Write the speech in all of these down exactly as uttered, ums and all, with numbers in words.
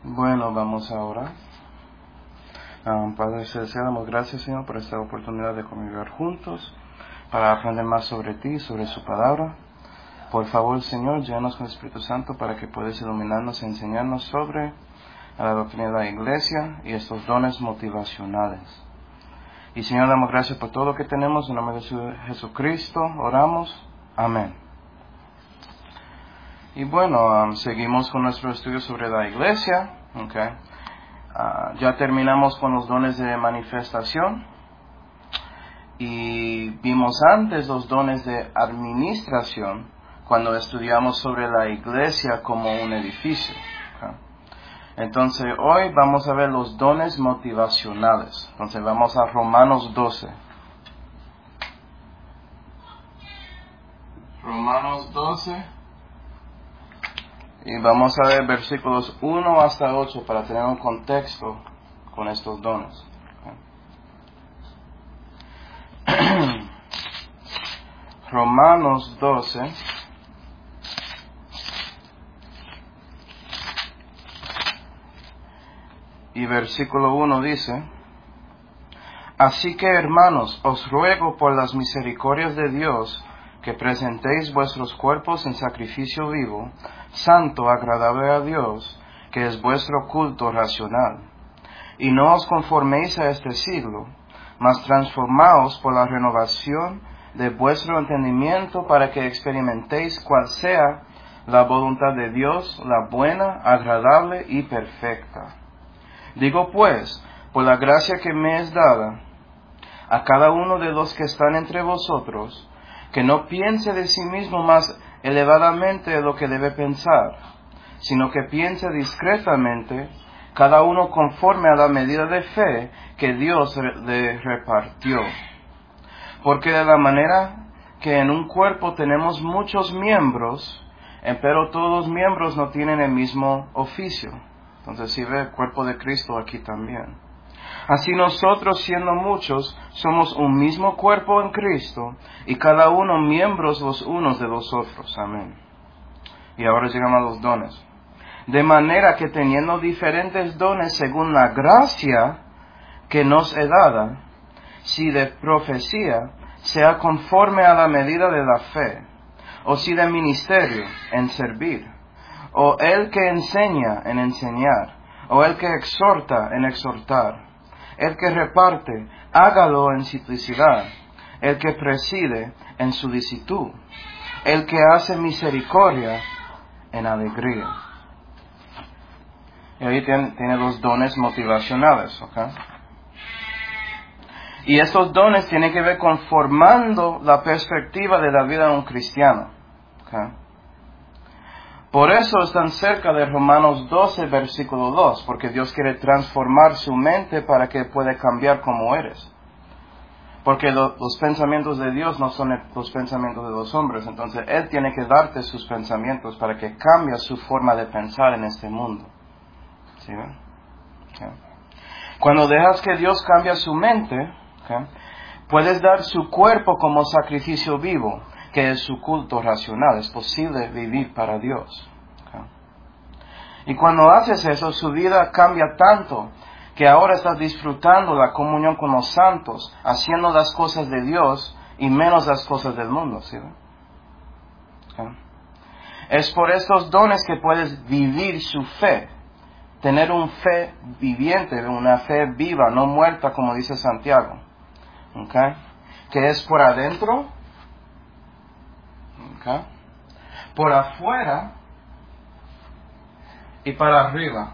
Bueno, vamos ahora. Um, Padre Celestial, damos gracias, Señor, por esta oportunidad de convivir juntos, para aprender más sobre ti, sobre su palabra. Por favor, Señor, llénanos con el Espíritu Santo para que puedas iluminarnos y enseñarnos sobre la doctrina de la Iglesia y estos dones motivacionales. Y, Señor, damos gracias por todo lo que tenemos. En nombre de Jesucristo, oramos. Amén. Y bueno, um, seguimos con nuestro estudio sobre la Iglesia. Okay. Uh, ya terminamos con los dones de manifestación. Y vimos antes los dones de administración cuando estudiamos sobre la Iglesia como un edificio. Okay. Entonces, hoy vamos a ver los dones motivacionales. Entonces, vamos a Romanos doce. Romanos doce. Y vamos a ver versículos uno hasta ocho para tener un contexto con estos dones. Okay. Romanos doce. Y versículo uno dice: Así que, hermanos, os ruego por las misericordias de Dios que presentéis vuestros cuerpos en sacrificio vivo, santo, agradable a Dios, que es vuestro culto racional. Y no os conforméis a este siglo, mas transformaos por la renovación de vuestro entendimiento para que experimentéis cuál sea la voluntad de Dios, la buena, agradable y perfecta. Digo pues, por la gracia que me es dada, a cada uno de los que están entre vosotros, que no piense de sí mismo más elevadamente de lo que debe pensar, sino que piense discretamente, cada uno conforme a la medida de fe que Dios le repartió. Porque de la manera que en un cuerpo tenemos muchos miembros, empero todos los miembros no tienen el mismo oficio. Entonces, si ve el cuerpo de Cristo aquí también. Así nosotros, siendo muchos, somos un mismo cuerpo en Cristo, y cada uno miembros los unos de los otros. Amén. Y ahora llegamos a los dones. De manera que teniendo diferentes dones según la gracia que nos es dada, si de profecía, sea conforme a la medida de la fe, o si de ministerio, en servir, o el que enseña, en enseñar, o el que exhorta, en exhortar. El que reparte, hágalo en simplicidad. El que preside, en solicitud. El que hace misericordia, en alegría. Y ahí tiene, tiene los dones motivacionales, ¿ok? Y estos dones tienen que ver con formando la perspectiva de la vida de un cristiano, ¿ok? Por eso están cerca de Romanos doce, versículo dos, porque Dios quiere transformar su mente para que pueda cambiar como eres. Porque lo, los pensamientos de Dios no son los pensamientos de los hombres, entonces Él tiene que darte sus pensamientos para que cambie su forma de pensar en este mundo. ¿Sí ven? Okay. Cuando dejas que Dios cambie su mente, okay, puedes dar su cuerpo como sacrificio vivo, que es su culto racional. Es posible vivir para Dios. Okay. Y cuando haces eso, su vida cambia tanto que ahora estás disfrutando la comunión con los santos, haciendo las cosas de Dios y menos las cosas del mundo. ¿Sí? Okay. Es por estos dones que puedes vivir su fe, tener una fe viviente, una fe viva, no muerta, como dice Santiago. Okay. Que es por adentro, okay, por afuera y para arriba.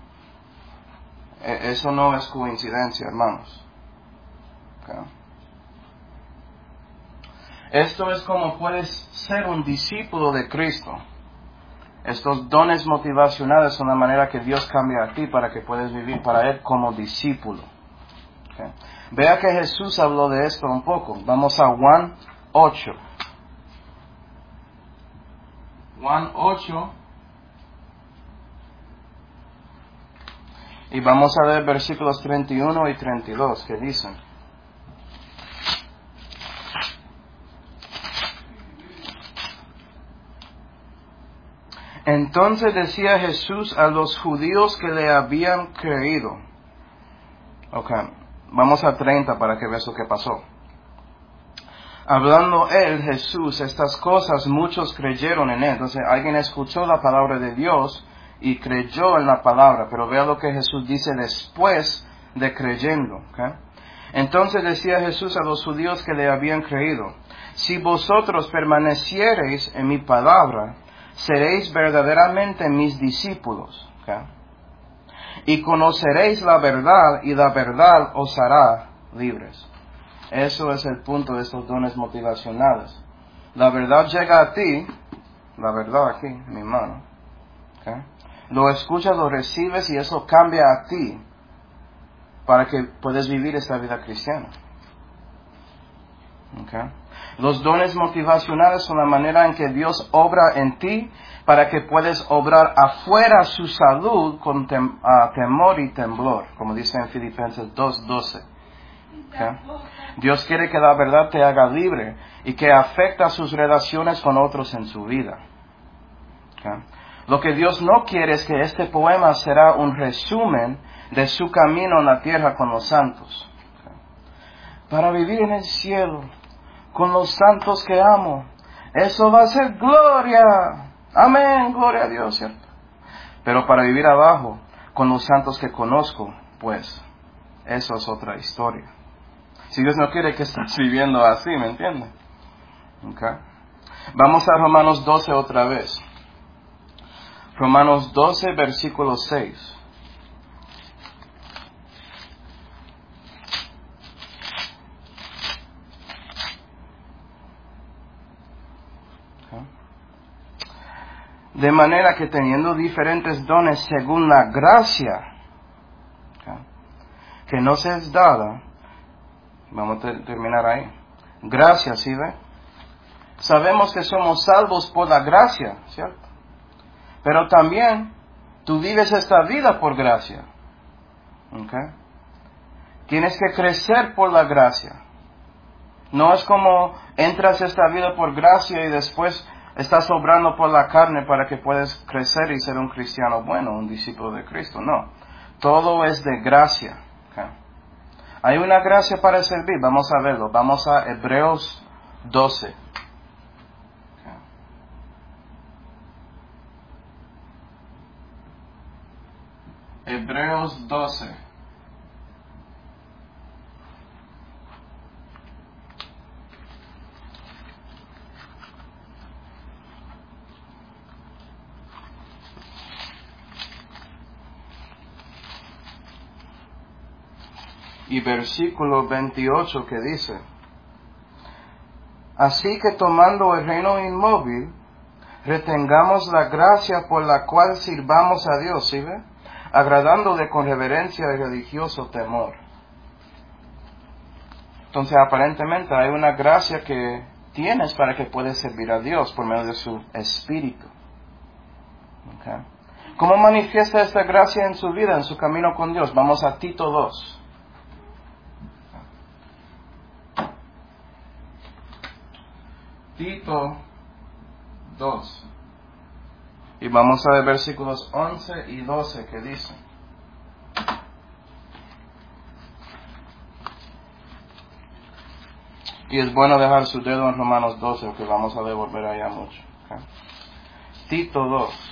Eso no es coincidencia, hermanos. Okay. Esto es como puedes ser un discípulo de Cristo. Estos dones motivacionales son la manera que Dios cambia a ti para que puedas vivir para Él como discípulo. Okay. Vea que Jesús habló de esto un poco. Vamos a Juan ocho. Juan ocho. Y vamos a ver versículos treinta y uno y treinta y dos que dicen: Entonces decía Jesús a los judíos que le habían creído. Ok, vamos a treinta para que veas lo que pasó. Hablando él, Jesús, estas cosas, muchos creyeron en él. Entonces alguien escuchó la palabra de Dios y creyó en la palabra. Pero vea lo que Jesús dice después de creyendo. ¿Okay? Entonces decía Jesús a los judíos que le habían creído: si vosotros permaneciereis en mi palabra, seréis verdaderamente mis discípulos. ¿Okay? Y conoceréis la verdad, y la verdad os hará libres. Eso es el punto de estos dones motivacionales. La verdad llega a ti, la verdad aquí, en mi mano. ¿Okay? Lo escuchas, lo recibes y eso cambia a ti para que puedas vivir esta vida cristiana. ¿Okay? Los dones motivacionales son la manera en que Dios obra en ti para que puedas obrar afuera su salud con tem, uh, temor y temblor, como dice en Filipenses dos doce. ¿Okay? Dios quiere que la verdad te haga libre y que afecta sus relaciones con otros en su vida. ¿Okay? Lo que Dios no quiere es que este poema será un resumen de su camino en la tierra con los santos. ¿Okay? Para vivir en el cielo con los santos que amo, eso va a ser gloria. Amén, gloria a Dios, ¿cierto? Pero para vivir abajo con los santos que conozco, pues, eso es otra historia. Si Dios no quiere que estés viviendo así, ¿me entiendes? Okay. Vamos a Romanos doce otra vez. Romanos doce, versículo seis. Okay. De manera que teniendo diferentes dones según la gracia, okay, que nos es dada. Vamos a terminar ahí. Gracia, ¿sí ve? Sabemos que somos salvos por la gracia, ¿cierto? Pero también tú vives esta vida por gracia. ¿Okay? Tienes que crecer por la gracia. No es como entras a esta vida por gracia y después estás obrando por la carne para que puedas crecer y ser un cristiano bueno, un discípulo de Cristo. No. Todo es de gracia. ¿Okay? Hay una gracia para servir, vamos a verlo. Vamos a Hebreos doce. Hebreos doce. Y versículo veintiocho que dice: así que tomando el reino inmóvil, retengamos la gracia por la cual sirvamos a Dios, ¿sí ve? Agradándole con reverencia y religioso temor. Entonces aparentemente hay una gracia que tienes para que puedas servir a Dios por medio de su Espíritu. ¿Okay? ¿Cómo manifiesta esta gracia en su vida, en su camino con Dios? Vamos a Tito dos. Tito dos. Y vamos a ver versículos once y doce que dicen: y es bueno dejar su dedo en Romanos doce, porque vamos a devolver allá mucho. ¿Okay? Tito dos.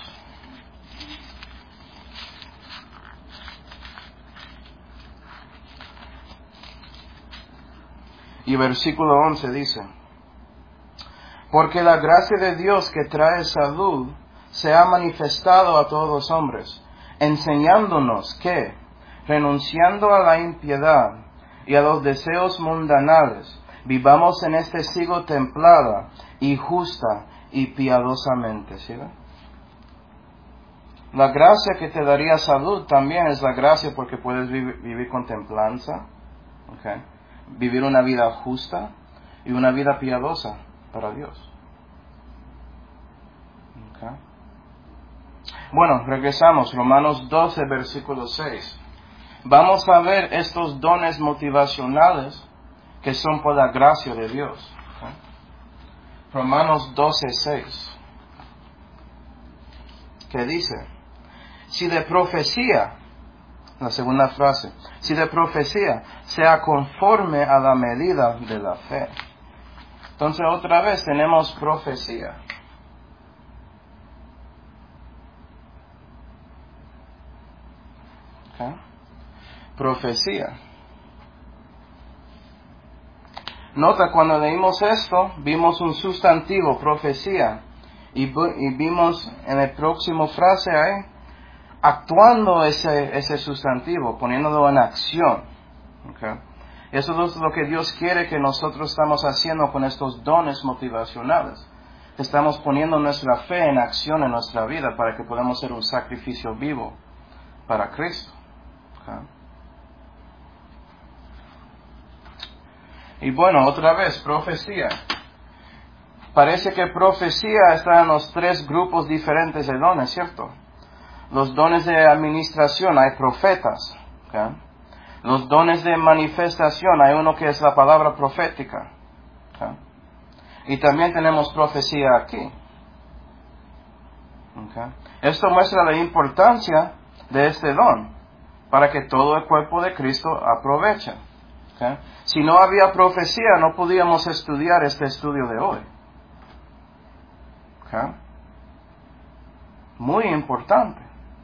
Y versículo once dice: porque la gracia de Dios que trae salud se ha manifestado a todos los hombres, enseñándonos que, renunciando a la impiedad y a los deseos mundanales, vivamos en este siglo templada y justa y piadosamente. ¿Sí? La gracia que te daría salud también es la gracia porque puedes vivir, vivir con templanza, ¿okay? Vivir una vida justa y una vida piadosa para Dios. Okay. Bueno, regresamos. Romanos doce, versículo seis. Vamos a ver estos dones motivacionales que son por la gracia de Dios. Okay. Romanos doce, seis. que dice, si de profecía, la segunda frase, si de profecía sea conforme a la medida de la fe. Entonces otra vez tenemos profecía. ¿Okay? Profecía. Nota, cuando leímos esto, vimos un sustantivo, profecía, y, y vimos en el próximo frase ahí, actuando ese, ese sustantivo, poniéndolo en acción. ¿Okay? Eso es lo que Dios quiere que nosotros estamos haciendo con estos dones motivacionales. Estamos poniendo nuestra fe en acción en nuestra vida para que podamos ser un sacrificio vivo para Cristo. ¿Okay? Y bueno, otra vez, profecía. Parece que profecía está en los tres grupos diferentes de dones, ¿cierto? Los dones de administración, hay profetas. ¿Okay? Los dones de manifestación, hay uno que es la palabra profética. ¿Okay? Y también tenemos profecía aquí. ¿Okay? Esto muestra la importancia de este don, para que todo el cuerpo de Cristo aproveche. ¿Okay? Si no había profecía, no podíamos estudiar este estudio de hoy. ¿Okay? Muy importante.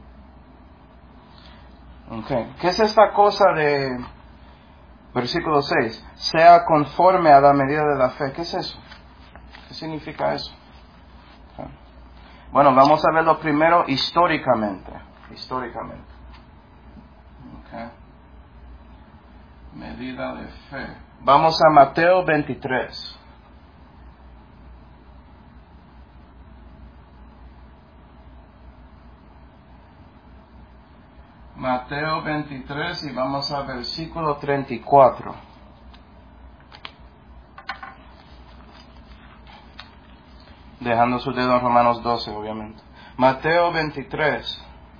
Okay. ¿Qué es esta cosa de versículo seis? Sea conforme a la medida de la fe. ¿Qué es eso? ¿Qué significa eso? Okay. Bueno, vamos a verlo primero históricamente. Históricamente. Okay. Medida de fe. Vamos a Mateo veintitrés. Mateo veintitrés y vamos a versículo treinta y cuatro. Dejando su dedo en Romanos doce, obviamente. Mateo veintitrés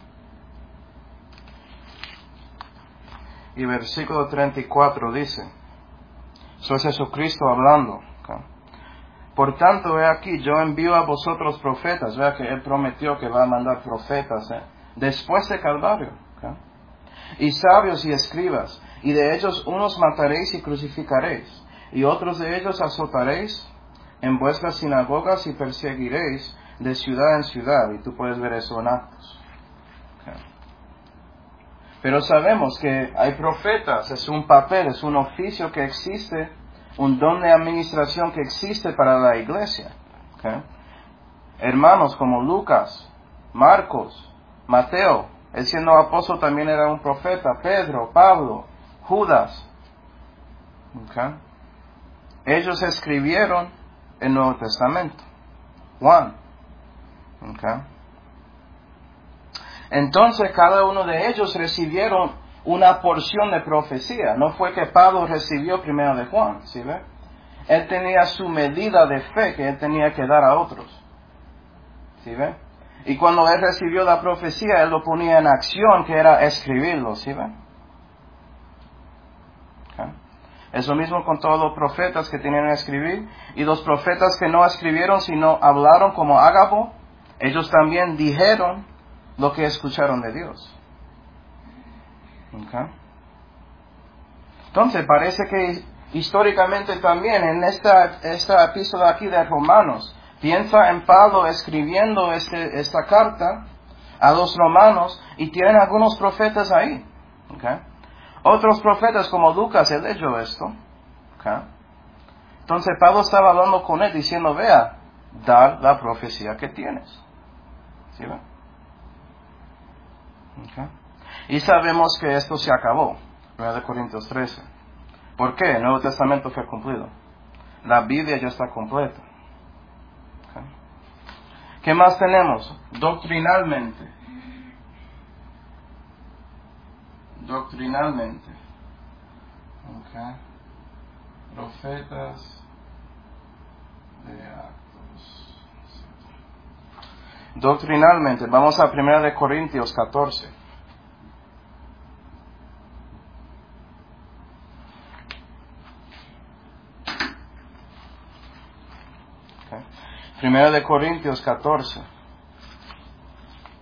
y versículo treinta y cuatro dice, eso es Jesucristo hablando. Okay. Por tanto, he aquí, yo envío a vosotros profetas. Vea que Él prometió que va a mandar profetas ¿eh? después de Calvario. Okay. Y sabios y escribas, y de ellos unos mataréis y crucificaréis, y otros de ellos azotaréis en vuestras sinagogas y perseguiréis de ciudad en ciudad. Y tú puedes ver eso en Actos. Okay. Pero sabemos que hay profetas, es un papel, es un oficio que existe, un don de administración que existe para la iglesia. Okay. Hermanos como Lucas, Marcos, Mateo, él siendo apóstol también era un profeta, Pedro, Pablo, Judas. Okay. Ellos escribieron el Nuevo Testamento. Juan. Okay. Entonces cada uno de ellos recibieron una porción de profecía. No fue que Pablo recibió primero de Juan, ¿sí ve? Él tenía su medida de fe que él tenía que dar a otros. ¿Sí ve? Y cuando él recibió la profecía, él lo ponía en acción, que era escribirlo, ¿sí ve? Okay. Es lo mismo con todos los profetas que tenían que escribir. Y los profetas que no escribieron, sino hablaron como Ágabo, ellos también dijeron lo que escucharon de Dios. Okay. Entonces parece que históricamente también en esta, esta epístola aquí de Romanos, piensa en Pablo escribiendo este, esta carta a los romanos y tienen algunos profetas ahí. Okay. Otros profetas como Lucas, él leyó esto. Okay. Entonces Pablo estaba hablando con él diciendo, vea, dar la profecía que tienes. ¿Sí ve? Okay. Y sabemos que esto se acabó. primera de Corintios trece. ¿Por qué? El Nuevo Testamento fue cumplido. La Biblia ya está completa. Okay. ¿Qué más tenemos? Doctrinalmente. Doctrinalmente. Okay. Profetas de Actos. Doctrinalmente. Vamos a primera de Corintios catorce. Okay. Primera de Corintios catorce.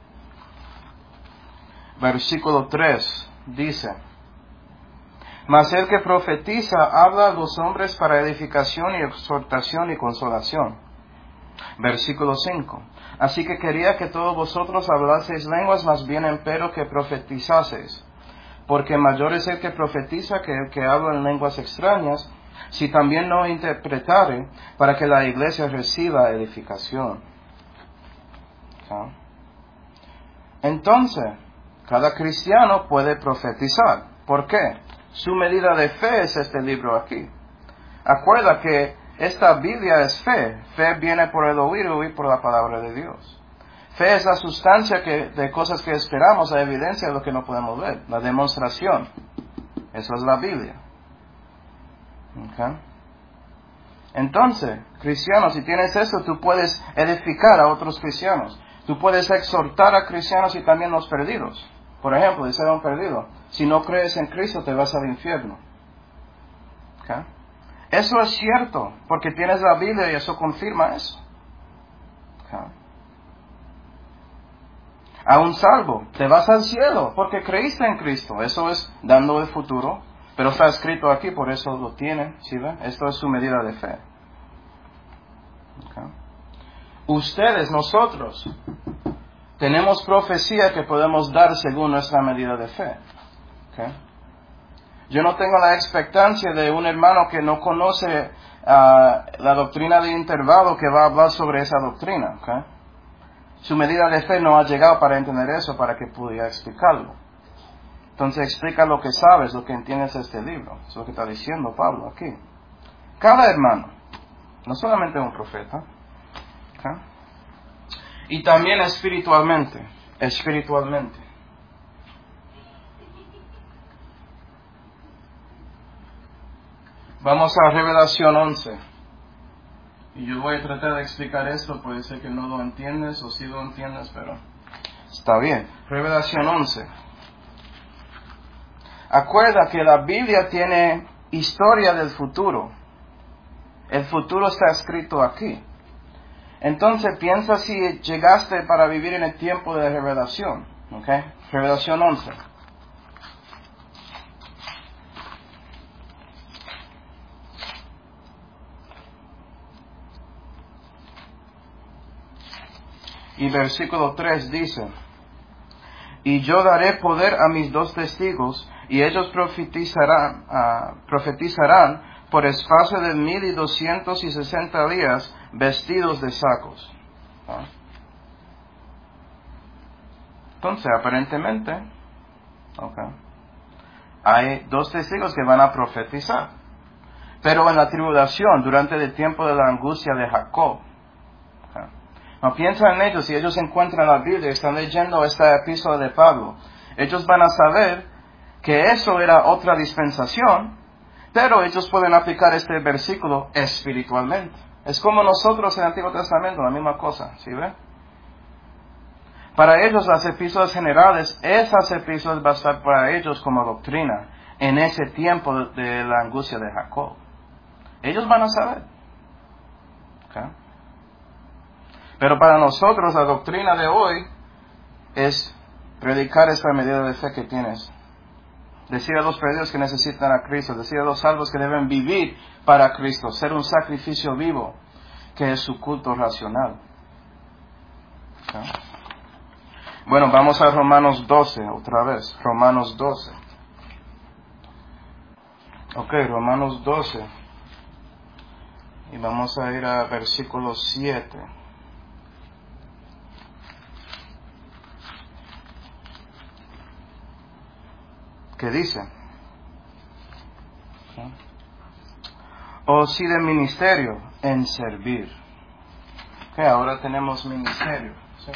versículo tres, dice: Mas el que profetiza habla a los hombres para edificación y exhortación y consolación. Versículo cinco. Así que quería que todos vosotros hablaseis lenguas, más bien empero que profetizaseis. Porque mayor es el que profetiza que el que habla en lenguas extrañas, si también no interpretare, para que la iglesia reciba edificación. ¿Okay? Entonces, cada cristiano puede profetizar. ¿Por qué? Su medida de fe es este libro aquí. Acuerda que esta Biblia es fe. Fe viene por el oír y oír por la palabra de Dios. Fe es la sustancia que, de cosas que esperamos, la evidencia de lo que no podemos ver, la demostración. Eso es la Biblia. ¿Okay? Entonces, cristianos, si tienes eso, tú puedes edificar a otros cristianos. Tú puedes exhortar a cristianos y también los perdidos. Por ejemplo, dice a un perdido: si no crees en Cristo, te vas al infierno. ¿Okay? Eso es cierto, porque tienes la Biblia y eso confirma eso. ¿Okay? A un salvo, te vas al cielo porque creíste en Cristo. Eso es dando el futuro, pero está escrito aquí, por eso lo tienen. ¿Sí ven? Esto es su medida de fe. ¿Okay? Ustedes, nosotros, tenemos profecía que podemos dar según nuestra medida de fe. ¿Okay? Yo no tengo la expectancia de un hermano que no conoce uh, la doctrina de intervalo que va a hablar sobre esa doctrina. ¿Okay? Su medida de fe no ha llegado para entender eso, para que pudiera explicarlo. Entonces explica lo que sabes, lo que entiendes de este libro. Es lo que está diciendo Pablo aquí. Cada hermano, no solamente un profeta. ¿Okay? Y también espiritualmente, espiritualmente. Vamos a Revelación once. Y yo voy a tratar de explicar esto, puede ser que no lo entiendes o sí lo entiendes, pero está bien. Revelación once. Acuerda que la Biblia tiene historia del futuro. El futuro está escrito aquí. Entonces piensa si llegaste para vivir en el tiempo de la revelación. ¿Okay? Revelación once. Y versículo tres dice: Y yo daré poder a mis dos testigos, y ellos profetizarán, uh, profetizarán por espacio de mil y doscientos y sesenta días, vestidos de sacos. ¿Ah? Entonces, aparentemente, okay, hay dos testigos que van a profetizar. Pero en la tribulación, durante el tiempo de la angustia de Jacob, okay, no piensa en ellos, si ellos encuentran la Biblia y están leyendo esta epístola de Pablo, ellos van a saber que eso era otra dispensación, pero ellos pueden aplicar este versículo espiritualmente. Es como nosotros en el Antiguo Testamento, la misma cosa, ¿sí ve? Para ellos las epístolas generales, esas epístolas van a estar para ellos como doctrina en ese tiempo de la angustia de Jacob. Ellos van a saber. ¿Okay? Pero para nosotros la doctrina de hoy es predicar esta medida de fe que tienes. Decir a los perdidos que necesitan a Cristo, decir a los salvos que deben vivir para Cristo, ser un sacrificio vivo, que es su culto racional. ¿Okay? Bueno, vamos a Romanos doce otra vez, Romanos doce. Ok, Romanos doce. Y vamos a ir a versículo siete. ¿Qué dice? O si de ministerio, en servir. Okay, ahora tenemos ministerio. ¿Sí?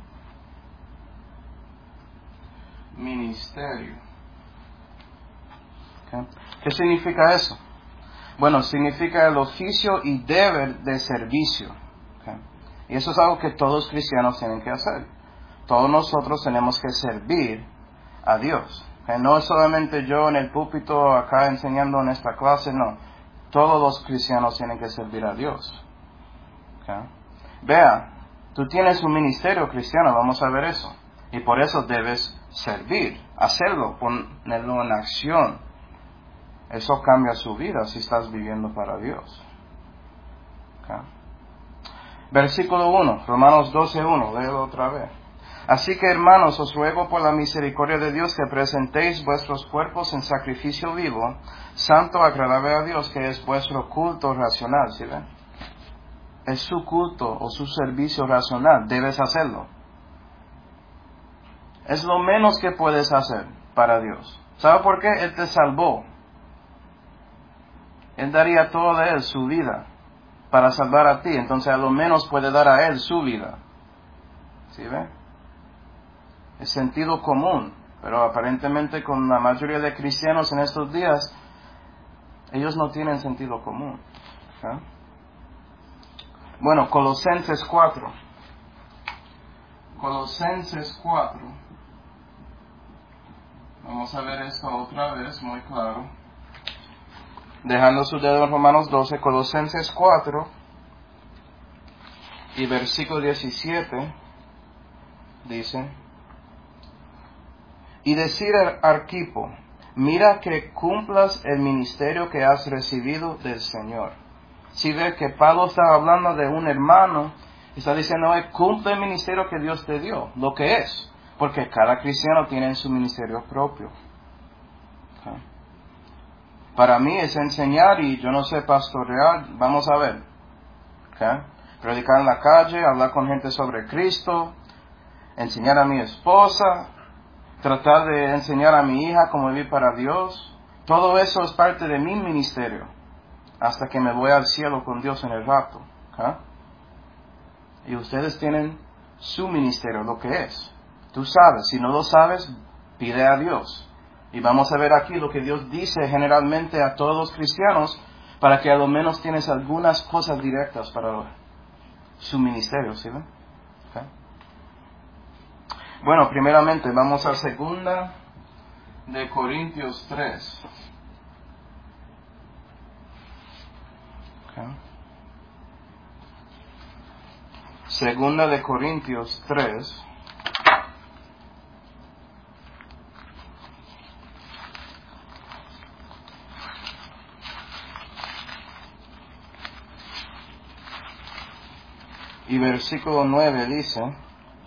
Ministerio. Okay. ¿Qué significa eso? Bueno, significa el oficio y deber de servicio. Okay. Y eso es algo que todos cristianos tienen que hacer. Todos nosotros tenemos que servir a Dios. Okay. No es solamente yo en el púlpito acá enseñando en esta clase, no. Todos los cristianos tienen que servir a Dios. Okay. Vea, tú tienes un ministerio cristiano, vamos a ver eso. Y por eso debes servir, hacerlo, ponerlo en acción. Eso cambia su vida si estás viviendo para Dios. ¿Okay? Versículo uno, Romanos doce uno, léelo otra vez. Así que, hermanos, os ruego por la misericordia de Dios que presentéis vuestros cuerpos en sacrificio vivo, santo, agradable a Dios, que es vuestro culto racional. ¿Sí ven? Es su culto o su servicio racional, debes hacerlo. Es lo menos que puedes hacer para Dios. ¿Sabe por qué? Él te salvó. Él daría todo de Él, su vida, para salvar a ti. Entonces a lo menos puede dar a Él su vida. ¿Sí ve? Es sentido común. Pero aparentemente con la mayoría de cristianos en estos días, ellos no tienen sentido común. ¿Eh? Bueno, Colosenses cuatro. Colosenses cuatro. Vamos a ver esto otra vez, muy claro. Dejando su dedo en Romanos doce, Colosenses cuatro y versículo diecisiete dice: y decir a Arquipo, mira que cumplas el ministerio que has recibido del Señor. Si ve que Pablo está hablando de un hermano, está diciendo, cumple el ministerio que Dios te dio, lo que es, porque cada cristiano tiene su ministerio propio. Okay. Para mí es enseñar y yo no sé pastorear, vamos a ver. Okay. Predicar en la calle, hablar con gente sobre Cristo, enseñar a mi esposa, tratar de enseñar a mi hija cómo vivir para Dios. Todo eso es parte de mi ministerio, hasta que me voy al cielo con Dios en el rapto. ¿Okay? Y ustedes tienen su ministerio, lo que es. Tú sabes, si no lo sabes, pide a Dios. Y vamos a ver aquí lo que Dios dice generalmente a todos los cristianos, para que a lo menos tienes algunas cosas directas para su ministerio, ¿sí ven? Okay. Bueno, primeramente vamos a segunda de Corintios tres. Okay. Segunda de Corintios tres. Y versículo nueve dice: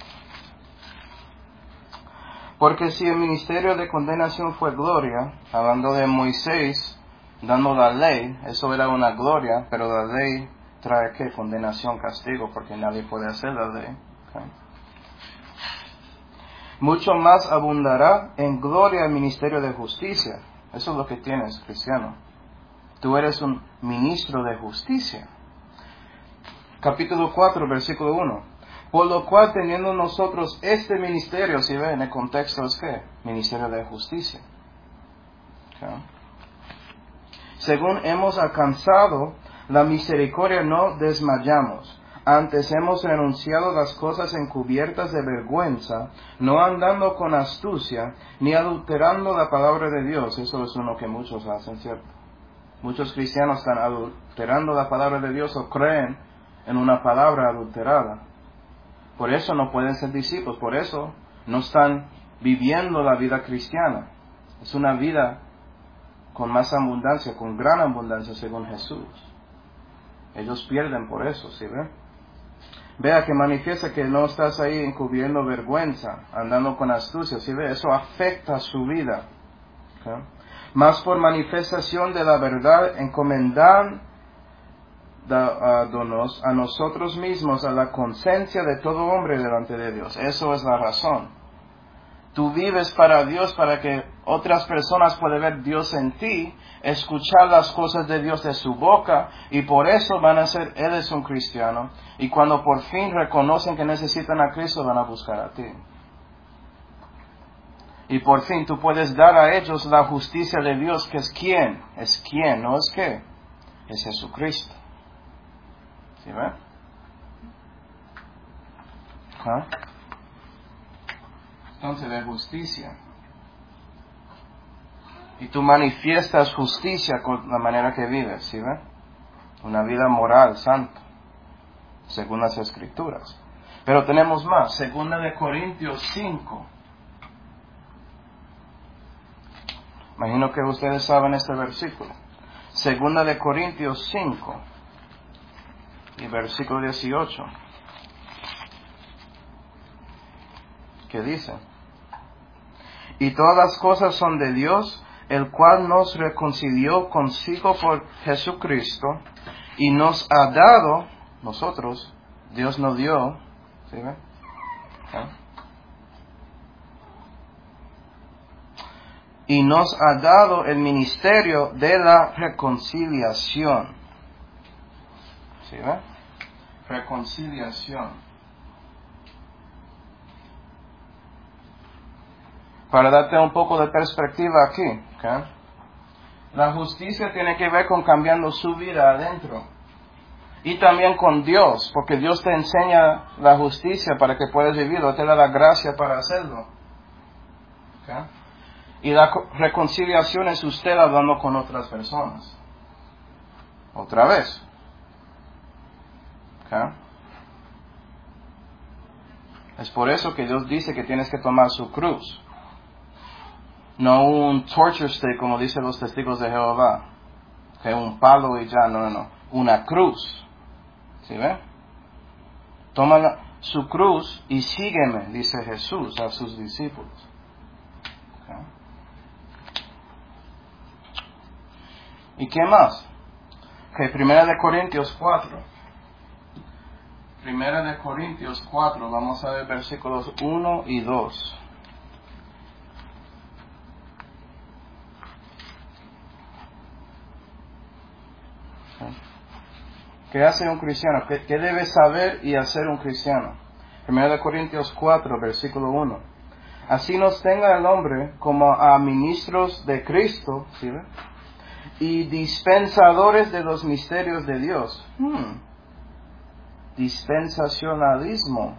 porque si el ministerio de condenación fue gloria, hablando de Moisés, dando la ley, eso era una gloria, pero la ley trae ¿qué? Condenación, castigo, porque nadie puede hacer la ley. Okay. Mucho más abundará en gloria el ministerio de justicia. Eso es lo que tienes, cristiano. Tú eres un ministro de justicia. Capítulo cuatro, versículo uno. Por lo cual, teniendo nosotros este ministerio, si ven, el contexto es ¿qué? Ministerio de justicia. Okay. Según hemos alcanzado la misericordia, no desmayamos. Antes hemos renunciado las cosas encubiertas de vergüenza, no andando con astucia, ni adulterando la palabra de Dios. Eso es uno que muchos hacen, ¿cierto? Muchos cristianos están adulterando la palabra de Dios o creen en una palabra adulterada. Por eso no pueden ser discípulos, por eso no están viviendo la vida cristiana. Es una vida con más abundancia, con gran abundancia según Jesús. Ellos pierden por eso, ¿sí ven? Vea que manifiesta que no estás ahí encubriendo vergüenza, andando con astucia, ¿sí ve? Eso afecta su vida. ¿Okay? Más por manifestación de la verdad, encomendándonos a nosotros mismos a la conciencia de todo hombre delante de Dios. Eso es la razón. Tú vives para Dios para que otras personas puedan ver Dios en ti, escuchar las cosas de Dios de su boca, y por eso van a ser, Él es un cristiano, y cuando por fin reconocen que necesitan a Cristo, van a buscar a ti. Y por fin tú puedes dar a ellos la justicia de Dios, que es quién, es quién, no es qué, es Jesucristo. ¿Sí ven? ¿Ah? Entonces, de justicia. Y tú manifiestas justicia con la manera que vives, ¿sí ven? Una vida moral, santa, según las Escrituras. Pero tenemos más. Segunda de Corintios cinco. Imagino que ustedes saben este versículo. Segunda de Corintios cinco y versículo dieciocho. ¿Qué dice? Y todas las cosas son de Dios, el cual nos reconcilió consigo por Jesucristo y nos ha dado, nosotros, Dios nos dio, ¿sí ve? ¿Eh? Y nos ha dado el ministerio de la reconciliación. ¿Sí ve? Reconciliación. Para darte un poco de perspectiva aquí, ¿okay? La justicia tiene que ver con cambiando su vida adentro. Y también con Dios, porque Dios te enseña la justicia para que puedas vivirlo, te da la gracia para hacerlo. ¿Okay? Y la reconciliación es usted hablando con otras personas. Otra vez. ¿Okay? Es por eso que Dios dice que tienes que tomar su cruz. No un torture stick, como dicen los testigos de Jehová. Que un palo y ya, no, no, no. Una cruz. ¿Sí ve? Toma la, su cruz y sígueme, dice Jesús a sus discípulos. Okay. ¿Y qué más? Que Primera de Corintios cuatro. Primera de Corintios cuatro, vamos a ver versículos uno y dos. ¿Qué hace un cristiano? ¿Qué, qué debe saber y hacer un cristiano? Primera de Corintios cuatro, versículo uno. Así nos tenga el hombre como a ministros de Cristo, ¿sí ve? Y dispensadores de los misterios de Dios. Hmm. Dispensacionalismo.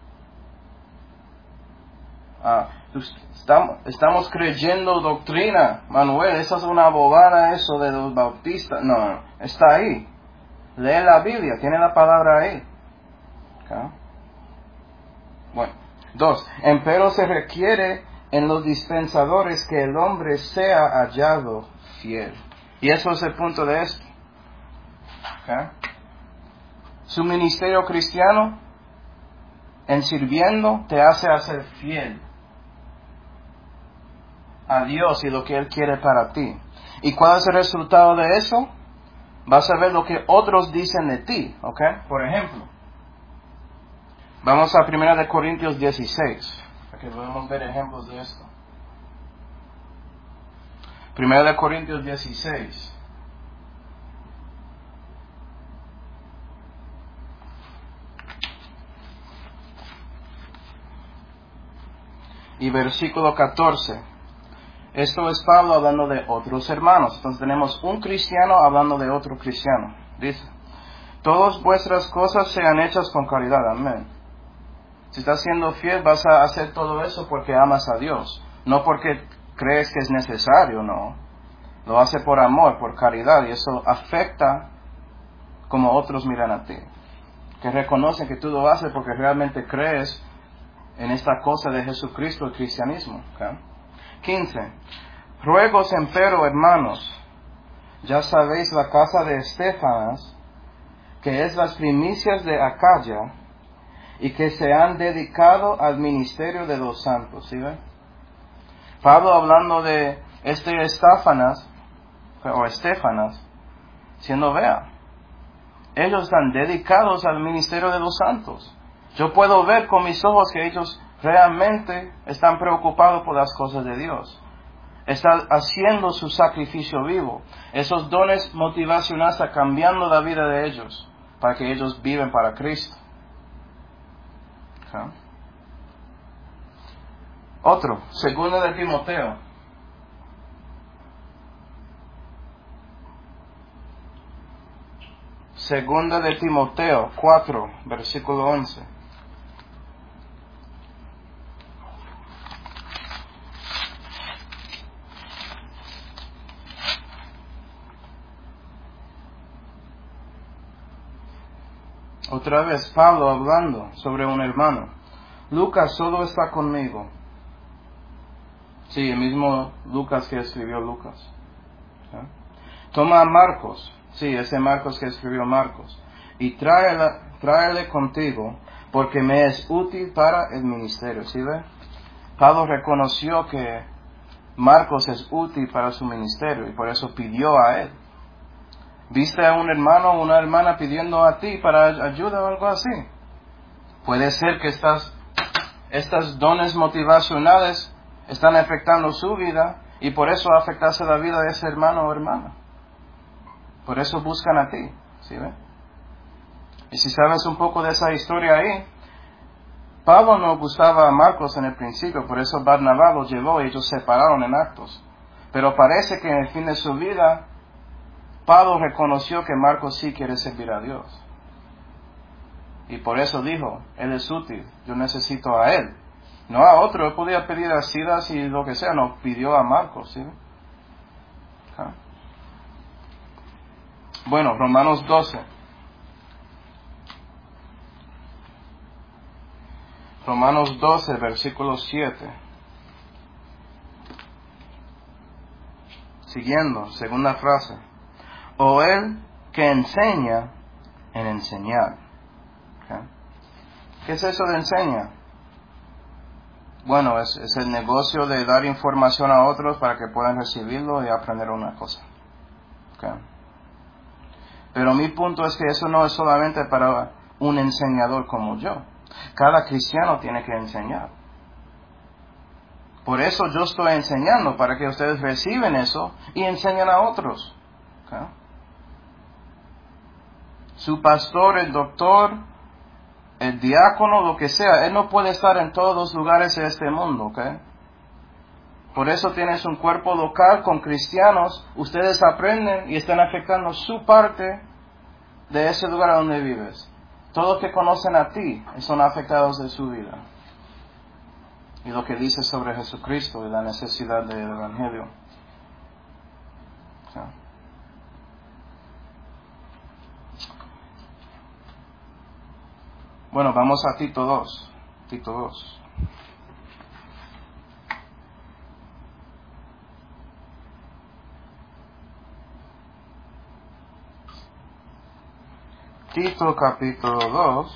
Ah, estamos, estamos creyendo doctrina, Manuel, esa es una bobada eso de los bautistas. No, no, está ahí. Lee la Biblia, tiene la palabra ahí. ¿Okay? Bueno, dos. Empero se requiere en los dispensadores que el hombre sea hallado fiel. Y eso es el punto de esto. ¿Okay? Su ministerio cristiano, en sirviendo, te hace hacer fiel a Dios y lo que Él quiere para ti. ¿Y cuál es el resultado de eso? Vas a ver lo que otros dicen de ti, ¿ok? Por ejemplo, vamos a Primera de Corintios dieciséis, para que podamos ver ejemplos de esto. Primera de Corintios dieciséis. Y versículo catorce. Esto es Pablo hablando de otros hermanos. Entonces tenemos un cristiano hablando de otro cristiano. Dice, todas vuestras cosas sean hechas con caridad. Amén. Si estás siendo fiel, vas a hacer todo eso porque amas a Dios. No porque crees que es necesario, no. Lo hace por amor, por caridad. Y eso afecta como otros miran a ti. Que reconocen que tú lo haces porque realmente crees en esta cosa de Jesucristo, el cristianismo. ¿Okay? quince. Ruegos empero, hermanos, ya sabéis la casa de Estéfanas, que es las primicias de Acaya, y que se han dedicado al ministerio de los santos. ¿Sí ven? Pablo hablando de este Estéfanas, o Estéfanas, siendo vea, ellos están dedicados al ministerio de los santos. Yo puedo ver con mis ojos que ellos realmente están preocupados por las cosas de Dios. Están haciendo su sacrificio vivo. Esos dones motivacionales están cambiando la vida de ellos para que ellos viven para Cristo. ¿Okay? Otro, segundo de Timoteo. Segunda de Timoteo cuatro, versículo once. Otra vez Pablo hablando sobre un hermano. Lucas solo está conmigo. Sí, el mismo Lucas que escribió Lucas. ¿Sí? Toma a Marcos, sí, ese Marcos que escribió Marcos, y tráele, tráele contigo, porque me es útil para el ministerio. ¿Sí ve? Pablo reconoció que Marcos es útil para su ministerio y por eso pidió a él. ¿Viste a un hermano o una hermana pidiendo a ti para ayuda o algo así? Puede ser que estas, estas dones motivacionales están afectando su vida y por eso afectase la vida de ese hermano o hermana. Por eso buscan a ti, ¿sí ve? Y si sabes un poco de esa historia ahí, Pablo no gustaba a Marcos en el principio, por eso Barnabé lo llevó y ellos se separaron en Actos. Pero parece que en el fin de su vida, Pablo reconoció que Marcos sí quiere servir a Dios. Y por eso dijo, él es útil, yo necesito a él. No a otro, él podía pedir a Silas y lo que sea, no, pidió a Marcos, ¿sí? ¿Ah? Bueno, Romanos doce. Romanos doce, versículo siete. Siguiendo, segunda frase. O él que enseña en enseñar. ¿Okay? ¿Qué es eso de enseña? Bueno, es, es el negocio de dar información a otros para que puedan recibirlo y aprender una cosa. ¿Okay? Pero mi punto es que eso no es solamente para un enseñador como yo. Cada cristiano tiene que enseñar. Por eso yo estoy enseñando, para que ustedes reciben eso y enseñen a otros. ¿Okay? Su pastor, el doctor, el diácono, lo que sea, él no puede estar en todos los lugares de este mundo, ¿ok? Por eso tienes un cuerpo local con cristianos, ustedes aprenden y están afectando su parte de ese lugar donde vives. Todos que conocen a ti son afectados de su vida. Y lo que dice sobre Jesucristo y la necesidad del Evangelio. ¿Sí? Bueno, vamos a Tito dos. Tito dos. Tito capítulo dos.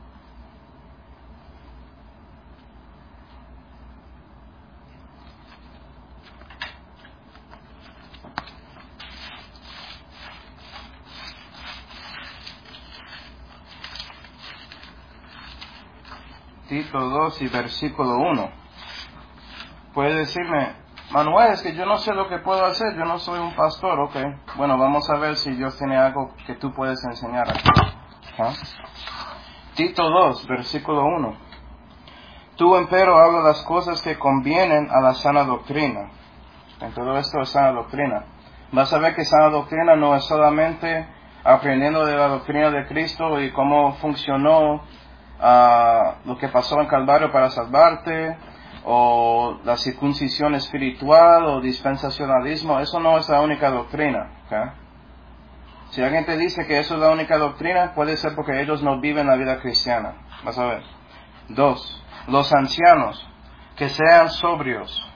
Tito dos y versículo uno. Puede decirme, Manuel, es que yo no sé lo que puedo hacer, yo no soy un pastor, ok. Bueno, vamos a ver si Dios tiene algo que tú puedes enseñar aquí. ¿Ah? Tito dos, versículo uno. Tú, empero, habla las cosas que convienen a la sana doctrina. En todo esto es sana doctrina. Vas a ver que sana doctrina no es solamente aprendiendo de la doctrina de Cristo y cómo funcionó uh, lo que pasó en Calvario para salvarte, o la circuncisión espiritual, o dispensacionalismo. Eso no es la única doctrina. ¿Okay? Si alguien te dice que eso es la única doctrina, puede ser porque ellos no viven la vida cristiana. Vas a ver. Dos. Los ancianos, que sean sobrios,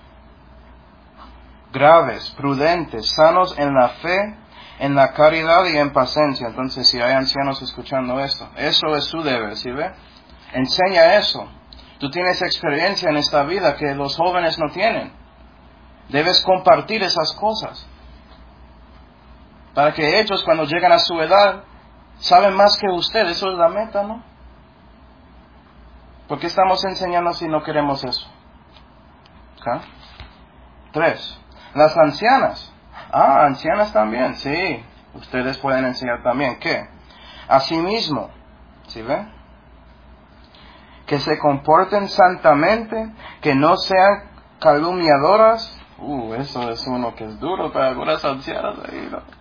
graves, prudentes, sanos en la fe, en la caridad y en paciencia. Entonces, si hay ancianos escuchando esto, eso es su deber, ¿sí ve? Enseña eso. Tú tienes experiencia en esta vida que los jóvenes no tienen. Debes compartir esas cosas, para que ellos, cuando llegan a su edad, saben más que usted. Eso es la meta, ¿no? ¿Por qué estamos enseñando si no queremos eso? ¿Okay? Tres. Las ancianas. Ah, ancianas también, sí. Ustedes pueden enseñar también. ¿Qué? Asimismo, ¿sí ven? Que se comporten santamente, que no sean calumniadoras. Uh, eso es uno que es duro para algunas ancianas ahí, ¿no?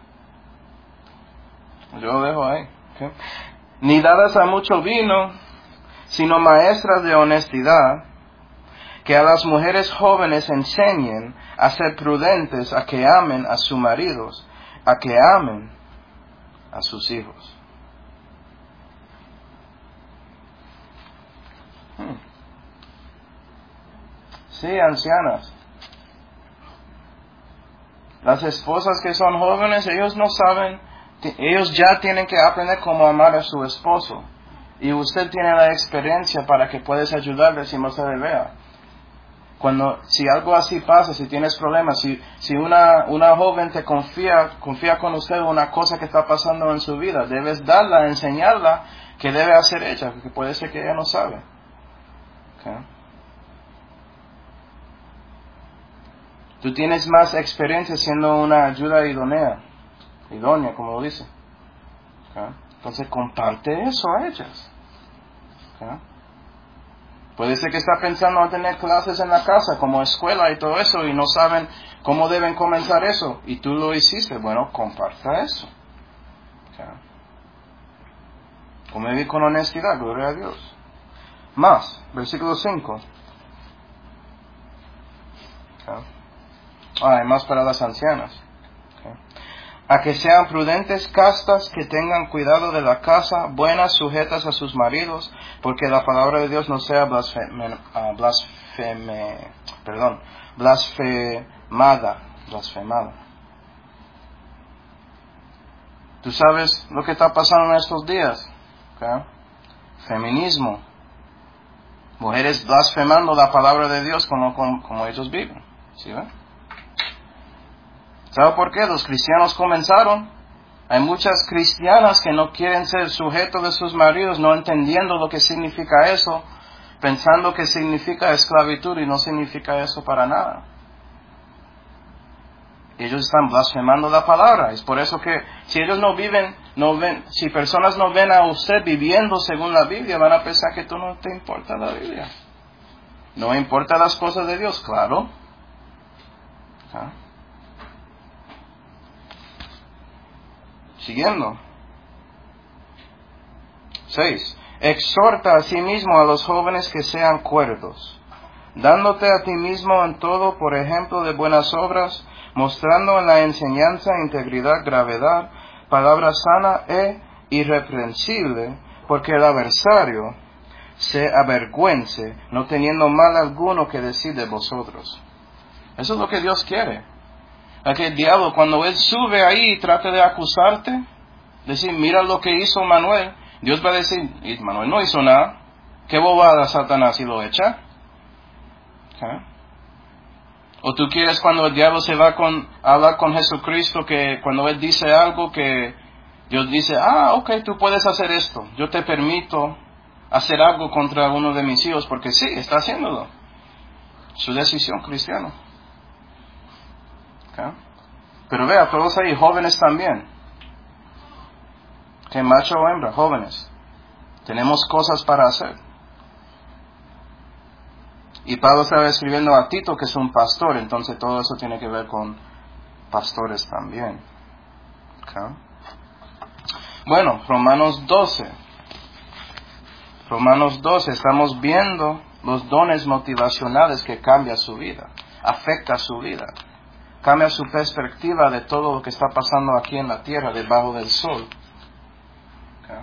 Yo lo dejo ahí. ¿Okay? Ni dadas a mucho vino, sino maestras de honestidad, que a las mujeres jóvenes enseñen a ser prudentes, a que amen a sus maridos, a que amen a sus hijos. Hmm. Sí, ancianas. Las esposas que son jóvenes, ellos no saben, ellos ya tienen que aprender cómo amar a su esposo. Y usted tiene la experiencia para que puedas ayudarles y más se vea. Cuando, si algo así pasa, si tienes problemas, si, si una, una joven te confía, confía con usted una cosa que está pasando en su vida, debes darla, enseñarla qué debe hacer ella, porque puede ser que ella no sabe. Okay. Tú tienes más experiencia siendo una ayuda idónea, idónea, como lo dice. Okay. Entonces comparte eso a ellas. Okay. Puede ser que está pensando en tener clases en la casa, como escuela y todo eso, y no saben cómo deben comenzar eso. Y tú lo hiciste. Bueno, comparta eso. Okay. Convive con honestidad, gloria a Dios. Más, versículo cinco. Okay. Ah, hay más para las ancianas. Okay. A que sean prudentes, castas, que tengan cuidado de la casa, buenas, sujetas a sus maridos, porque la palabra de Dios no sea blasfeme, uh, blasfeme, perdón, blasfemada, blasfemada. ¿Tú sabes lo que está pasando en estos días? ¿Okay? Feminismo. Mujeres blasfemando la palabra de Dios como, como, como ellos viven. ¿Sí ven? ¿Sabe por qué? Los cristianos comenzaron. Hay muchas cristianas que no quieren ser sujetos de sus maridos, no entendiendo lo que significa eso, pensando que significa esclavitud y no significa eso para nada. Ellos están blasfemando la palabra. Es por eso que si ellos no viven, no ven, si personas no ven a usted viviendo según la Biblia, van a pensar que tú no te importa la Biblia. No importa las cosas de Dios, claro. ¿Ah? Siguiendo. seis. Exhorta a sí mismo a los jóvenes que sean cuerdos, dándote a ti mismo en todo por ejemplo de buenas obras, mostrando en la enseñanza integridad, gravedad, palabra sana e irreprensible, porque el adversario se avergüence, no teniendo mal alguno que decir de vosotros. Eso es lo que Dios quiere. A que el diablo, cuando él sube ahí y trate de acusarte, decir, mira lo que hizo Manuel, Dios va a decir, Manuel no hizo nada. ¿Qué bobada Satanás y lo echa? ¿Okay? O tú quieres cuando el diablo se va con, a hablar con Jesucristo, que cuando él dice algo que Dios dice, ah, ok, tú puedes hacer esto, yo te permito hacer algo contra uno de mis hijos, porque sí, está haciéndolo. Su decisión, cristiano. ¿Okay? Pero vea, todos ahí, jóvenes también. Que macho o hembra, jóvenes. Tenemos cosas para hacer. Y Pablo estaba escribiendo a Tito, que es un pastor, entonces todo eso tiene que ver con pastores también. ¿Okay? Bueno, Romanos doce. Romanos doce, estamos viendo los dones motivacionales que cambian su vida, afecta su vida. Cambia su perspectiva de todo lo que está pasando aquí en la tierra, debajo del sol. Okay.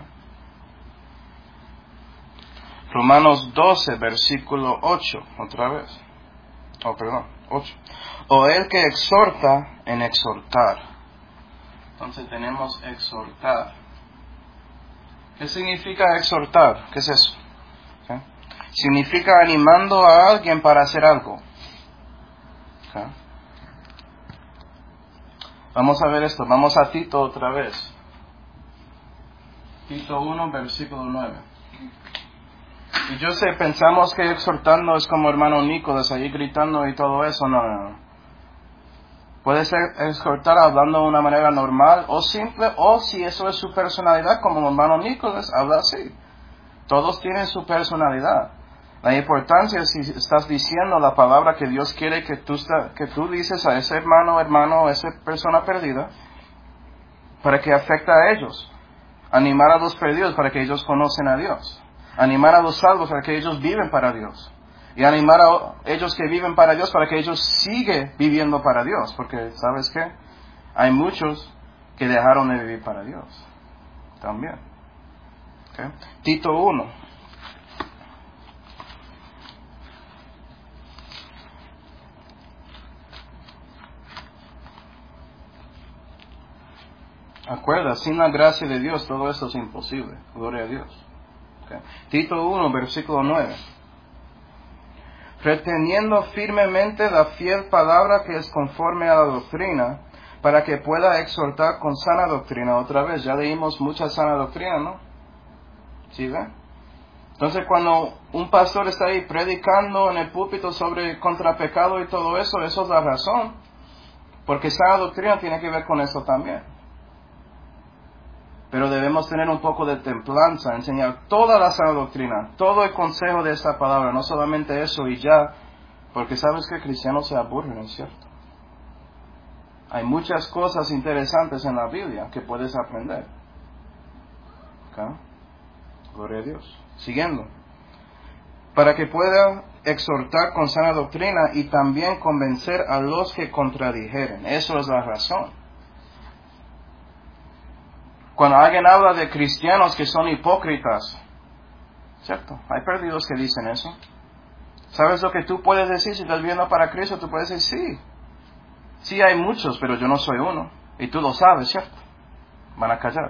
Romanos doce, versículo ocho, otra vez. Oh, perdón, ocho. O el que exhorta en exhortar. Entonces tenemos exhortar. ¿Qué significa exhortar? ¿Qué es eso? Okay. Significa animando a alguien para hacer algo. Okay. Vamos a ver esto. Vamos a Tito otra vez. Tito uno, versículo nueve. Y yo sé, pensamos que exhortando es como hermano Nicolás, ahí gritando y todo eso. No, no, no. Puede ser exhortar hablando de una manera normal o simple, o si eso es su personalidad, como hermano Nicolás, habla así. Todos tienen su personalidad. La importancia es si estás diciendo la palabra que Dios quiere que tú, que tú dices a ese hermano, hermano, a esa persona perdida, para que afecte a ellos. Animar a los perdidos para que ellos conocen a Dios. Animar a los salvos para que ellos viven para Dios. Y animar a ellos que viven para Dios para que ellos sigan viviendo para Dios. Porque, ¿sabes qué? Hay muchos que dejaron de vivir para Dios. También. ¿Okay? Tito uno. Acuerda, sin la gracia de Dios todo esto es imposible. Gloria a Dios. Okay. Tito uno, versículo nueve. Reteniendo firmemente la fiel palabra que es conforme a la doctrina, para que pueda exhortar con sana doctrina. Otra vez, ya leímos mucha sana doctrina, ¿no? ¿Sí ve? Entonces cuando un pastor está ahí predicando en el púlpito sobre contra pecado y todo eso, eso es la razón. Porque sana doctrina tiene que ver con eso también. Pero debemos tener un poco de templanza, enseñar toda la sana doctrina, todo el consejo de esta palabra, no solamente eso y ya, porque sabes que cristianos se aburren, ¿es cierto? Hay muchas cosas interesantes en la Biblia que puedes aprender. ¿Okay? Gloria a Dios. Siguiendo. Para que pueda exhortar con sana doctrina y también convencer a los que contradijeren. Eso es la razón. Cuando alguien habla de cristianos que son hipócritas, ¿cierto? Hay perdidos que dicen eso. ¿Sabes lo que tú puedes decir si estás viviendo para Cristo? Tú puedes decir, sí. Sí hay muchos, pero yo no soy uno. Y tú lo sabes, ¿cierto? Van a callar.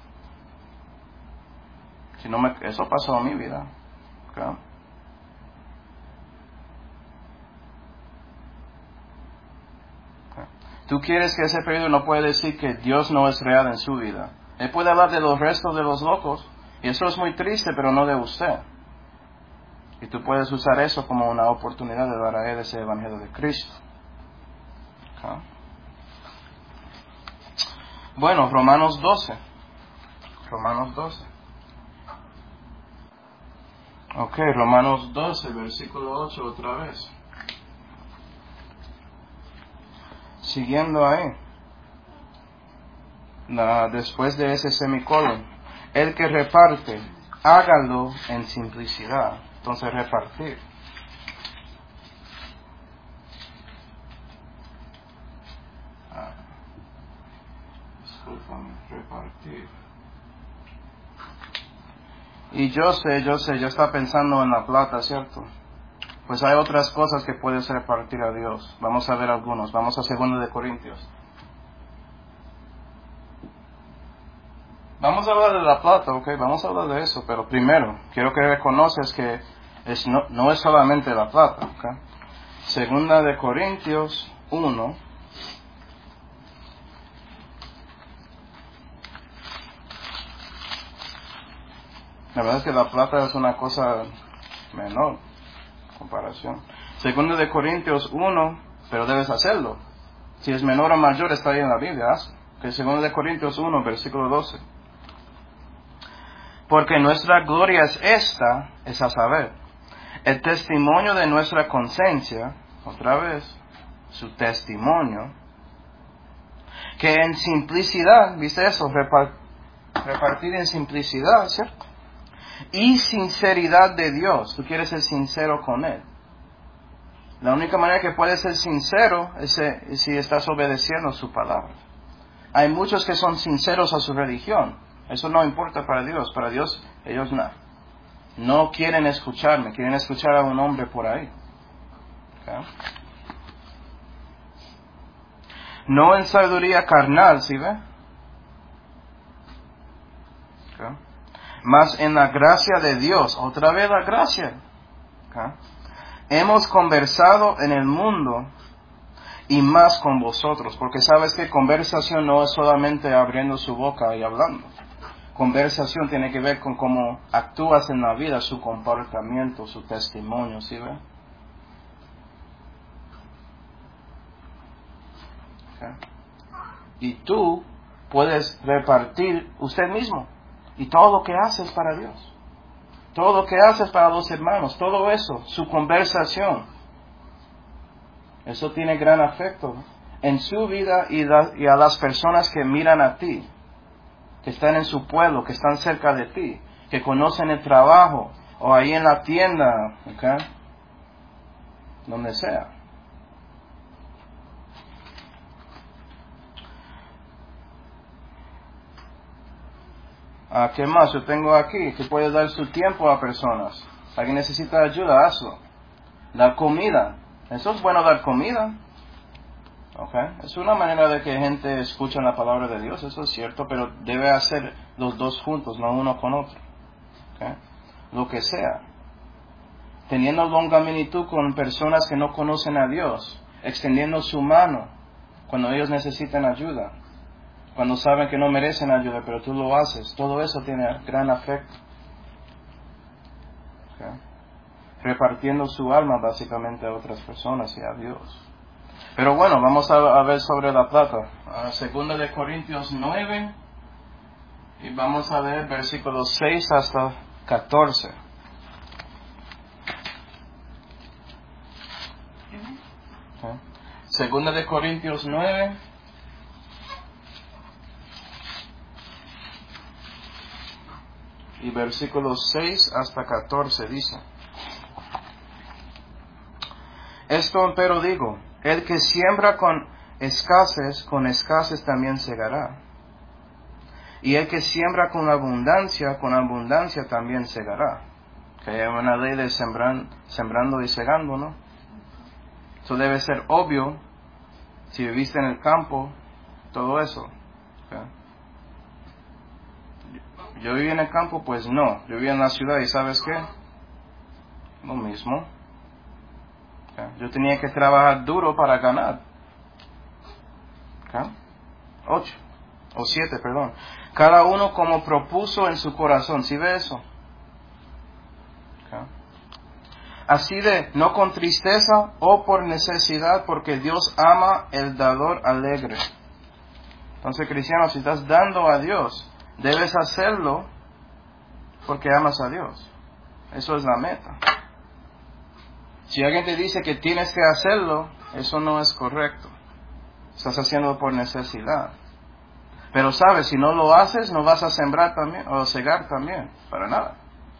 Si no me, eso pasó en mi vida. ¿Okay? Okay. Tú quieres que ese periodo no puede decir que Dios no es real en su vida. Él puede hablar de los restos de los locos, y eso es muy triste, pero no de usted. Y tú puedes usar eso como una oportunidad de dar a él ese evangelio de Cristo. Okay. Bueno, Romanos doce. Romanos doce. Ok, Romanos doce, versículo ocho otra vez. Siguiendo ahí. La, después de ese semicolon. El que reparte, hágalo en simplicidad. Entonces, repartir. Ah, discúlpame, repartir. Y yo sé, yo sé, yo estaba pensando en la plata, ¿cierto? Pues hay otras cosas que puedes repartir a Dios. Vamos a ver algunos. Vamos a segundo de Corintios. Vamos a hablar de la plata, ok, vamos a hablar de eso, pero primero, quiero que reconoces que es, no, no es solamente la plata, ok. Segunda de Corintios uno. La verdad es que la plata es una cosa menor, en comparación. Segunda de Corintios uno, pero debes hacerlo. Si es menor o mayor, está ahí en la Biblia, hazlo. Okay, Segunda de Corintios uno, versículo doce. Porque nuestra gloria es esta, es a saber, el testimonio de nuestra conciencia, otra vez, su testimonio, que en simplicidad, ¿viste eso? Repar- repartir en simplicidad, ¿cierto? Y sinceridad de Dios, tú quieres ser sincero con Él. La única manera que puedes ser sincero es si estás obedeciendo su palabra. Hay muchos que son sinceros a su religión. Eso no importa para Dios. Para Dios, ellos no. No quieren escucharme. Quieren escuchar a un hombre por ahí. ¿Okay? No en sabiduría carnal, ¿sí ve? ¿Okay? Más en la gracia de Dios. Otra vez la gracia. ¿Okay? Hemos conversado en el mundo y más con vosotros. Porque sabes que conversación no es solamente abriendo su boca y hablando. Conversación tiene que ver con cómo actúas en la vida, su comportamiento, su testimonio, ¿sí ve? Okay. Y tú puedes repartir usted mismo. Y todo lo que haces para Dios. Todo lo que haces para los hermanos. Todo eso, su conversación. Eso tiene gran afecto en su vida y, la, y a las personas que miran a ti. Que están en su pueblo, que están cerca de ti, que conocen el trabajo, o ahí en la tienda, ¿okay? Donde sea. Ah, ¿qué más yo tengo aquí? Que puede dar su tiempo a personas. Alguien necesita ayuda, hazlo. Dar comida. Eso es bueno, dar comida. ¿Okay? Es una manera de que gente escuche la palabra de Dios, eso es cierto, pero debe hacer los dos juntos, no uno con otro. ¿Okay? Lo que sea. Teniendo longanimidad con personas que no conocen a Dios, extendiendo su mano cuando ellos necesitan ayuda, cuando saben que no merecen ayuda, pero tú lo haces. Todo eso tiene gran afecto. ¿Okay? Repartiendo su alma básicamente a otras personas y a Dios. Pero bueno, vamos a, a ver sobre la plata. Uh, Segunda de Corintios nueve, y vamos a ver versículos seis hasta catorce. Okay. Segunda de Corintios nueve, y versículos seis hasta catorce dice: Esto pero digo, el que siembra con escasez, con escasez también segará. Y el que siembra con abundancia, con abundancia también segará. Que hay una ley de sembran, sembrando y segando, ¿no? Eso debe ser obvio si viviste en el campo, todo eso. ¿Okay? Yo viví en el campo, pues no. Yo viví en la ciudad y ¿sabes qué? Lo mismo. Okay. Yo tenía que trabajar duro para ganar. Okay. Ocho. O siete, perdón. Cada uno como propuso en su corazón. ¿Sí ve eso? Okay. Así de, no con tristeza o por necesidad, porque Dios ama el dador alegre. Entonces, cristiano, si estás dando a Dios, debes hacerlo porque amas a Dios. Eso es la meta. Si alguien te dice que tienes que hacerlo, eso no es correcto. Estás haciendo por necesidad. Pero sabes, si no lo haces, no vas a sembrar también, o cegar también, para nada.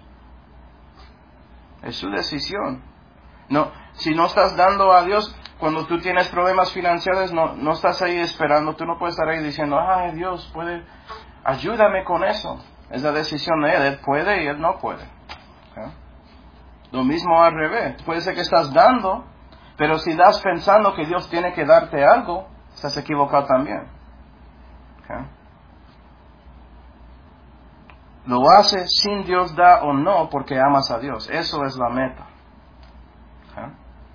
Es su decisión. No, si no estás dando a Dios, cuando tú tienes problemas financieros, no, no estás ahí esperando, tú no puedes estar ahí diciendo, ay Dios, puede, ayúdame con eso. Es la decisión de Él, Él puede y Él no puede. ¿Okay? Lo mismo al revés. Puede ser que estás dando, pero si das pensando que Dios tiene que darte algo, estás equivocado también. ¿Okay? Lo haces sin Dios da o no porque amas a Dios. Eso es la meta. ¿Okay?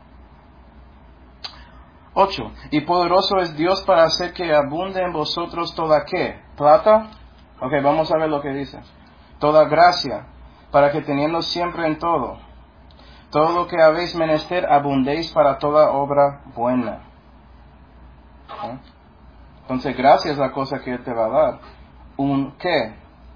Ocho. Y poderoso es Dios para hacer que abunde en vosotros toda ¿qué? ¿Plata? Ok, vamos a ver lo que dice. Toda gracia, para que teniendo siempre en todo, todo lo que habéis menester abundéis para toda obra buena. ¿Okay? Entonces, gracia es la cosa que Él te va a dar. ¿Un qué?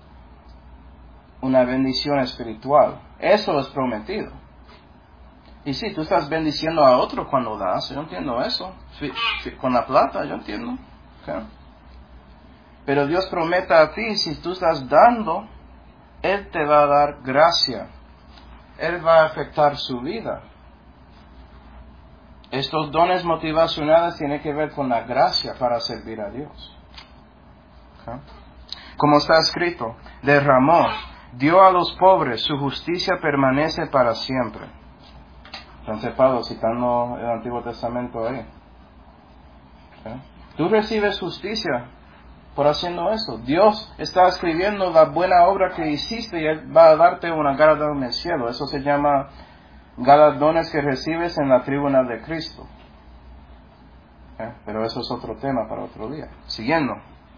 Una bendición espiritual. Eso es prometido. Y sí, tú estás bendiciendo a otro cuando das. Yo entiendo eso. Sí, sí, con la plata, yo entiendo. ¿Okay? Pero Dios promete a ti, si tú estás dando, Él te va a dar gracia. Él va a afectar su vida. Estos dones motivacionales tienen que ver con la gracia para servir a Dios. ¿Okay? Como está escrito, derramó, dio a los pobres, su justicia permanece para siempre. Entonces Pablo citando el Antiguo Testamento ahí. ¿Okay? Tú recibes justicia por haciendo eso. Dios está escribiendo la buena obra que hiciste y Él va a darte una galardón en el cielo. Eso se llama galardones que recibes en la tribuna de Cristo. ¿Eh? Pero eso es otro tema para otro día. Siguiendo.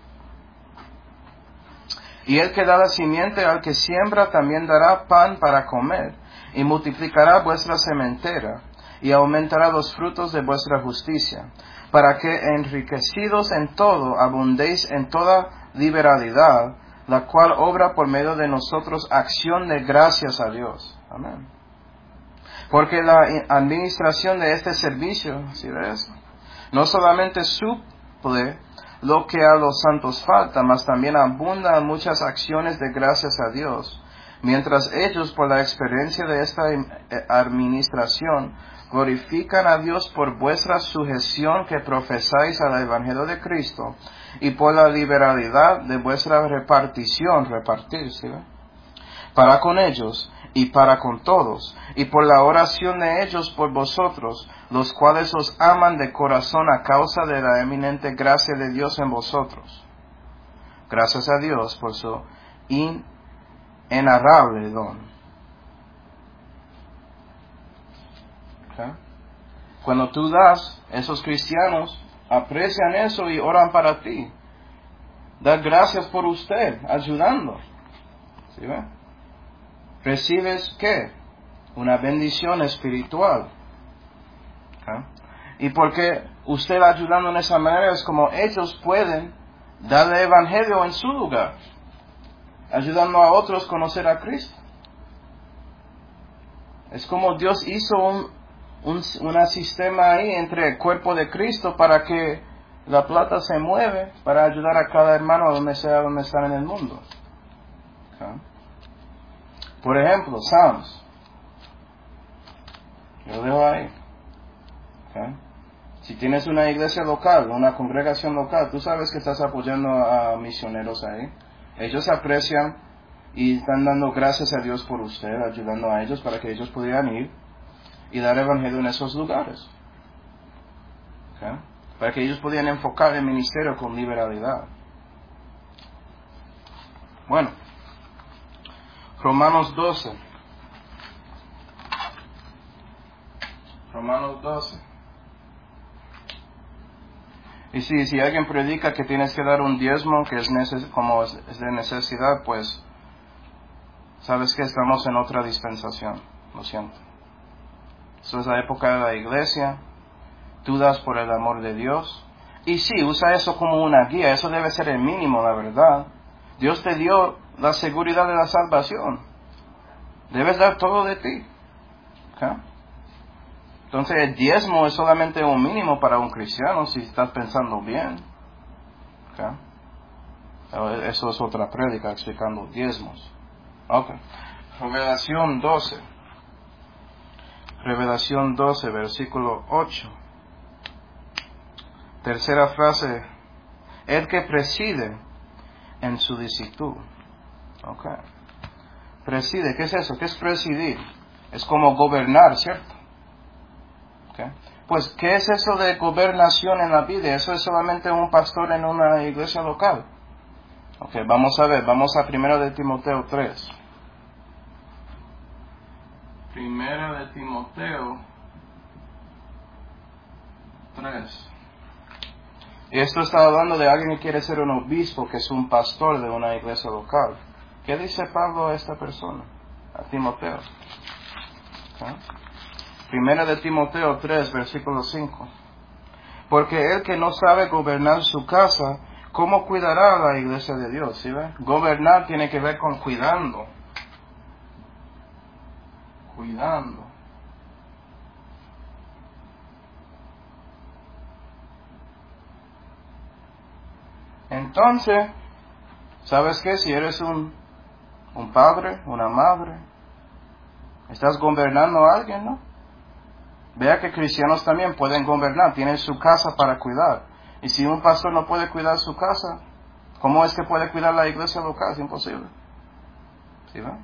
Y el que da la simiente al que siembra también dará pan para comer, y multiplicará vuestra sementera, y aumentará los frutos de vuestra justicia, para que enriquecidos en todo abundéis en toda liberalidad, la cual obra por medio de nosotros acción de gracias a Dios. Amén. Porque la administración de este servicio, ¿sí ves? No solamente suple lo que a los santos falta, mas también abunda en muchas acciones de gracias a Dios, mientras ellos, por la experiencia de esta administración, glorifican a Dios por vuestra sujeción que profesáis al Evangelio de Cristo, y por la liberalidad de vuestra repartición, repartir, ¿sí? Para con ellos, y para con todos, y por la oración de ellos por vosotros, los cuales os aman de corazón a causa de la eminente gracia de Dios en vosotros. Gracias a Dios por su inenarrable don. ¿Okay? Cuando tú das, esos cristianos aprecian eso y oran para ti. Dar gracias por usted, ayudando. ¿Sí ve? Recibes, ¿qué? Una bendición espiritual. ¿Okay? Y porque usted ayudando en esa manera es como ellos pueden darle evangelio en su lugar, ayudando a otros a conocer a Cristo. Es como Dios hizo un, un una sistema ahí entre el cuerpo de Cristo para que la plata se mueve para ayudar a cada hermano a donde sea donde está en el mundo. ¿Okay? Por ejemplo, Psalms. Yo lo dejo ahí. ¿Okay? Si tienes una iglesia local, una congregación local, tú sabes que estás apoyando a misioneros ahí. Ellos aprecian y están dando gracias a Dios por usted, ayudando a ellos para que ellos pudieran ir y dar evangelio en esos lugares. ¿Okay? Para que ellos pudieran enfocar el ministerio con liberalidad. Bueno, Romanos doce. Romanos doce. Y si, si alguien predica que tienes que dar un diezmo, que es neces- como es, es de necesidad, pues sabes que estamos en otra dispensación, lo siento. Eso es la época de la iglesia, tú das por el amor de Dios. Y sí, usa eso como una guía, eso debe ser el mínimo, la verdad. Dios te dio la seguridad de la salvación. Debes dar todo de ti. ¿Okay? Entonces el diezmo es solamente un mínimo para un cristiano si estás pensando bien. ¿Okay? Eso es otra prédica explicando diezmos. Okay. Revelación doce. Revelación doce, versículo ocho. Tercera frase. El que preside en su dicitud. Okay. Preside, ¿qué es eso? ¿Qué es presidir? Es como gobernar, ¿cierto? Okay. Pues, ¿qué es eso de gobernación en la vida? Eso es solamente un pastor en una iglesia local. Ok, vamos a ver, vamos a primero de Timoteo tres. Primera de Timoteo tres. Y esto está hablando de alguien que quiere ser un obispo, que es un pastor de una iglesia local. ¿Qué dice Pablo a esta persona? A Timoteo. Okay. Primera de Timoteo tres, versículo cinco. Porque el que no sabe gobernar su casa, ¿cómo cuidará a la iglesia de Dios? ¿Sí ve? Gobernar tiene que ver con cuidando. Cuidando. Entonces, ¿sabes qué? Si eres un, un padre, una madre, estás gobernando a alguien, ¿no? Vea que cristianos también pueden gobernar, tienen su casa para cuidar. Y si un pastor no puede cuidar su casa, ¿cómo es que puede cuidar la iglesia local? Es imposible. ¿Sí ve?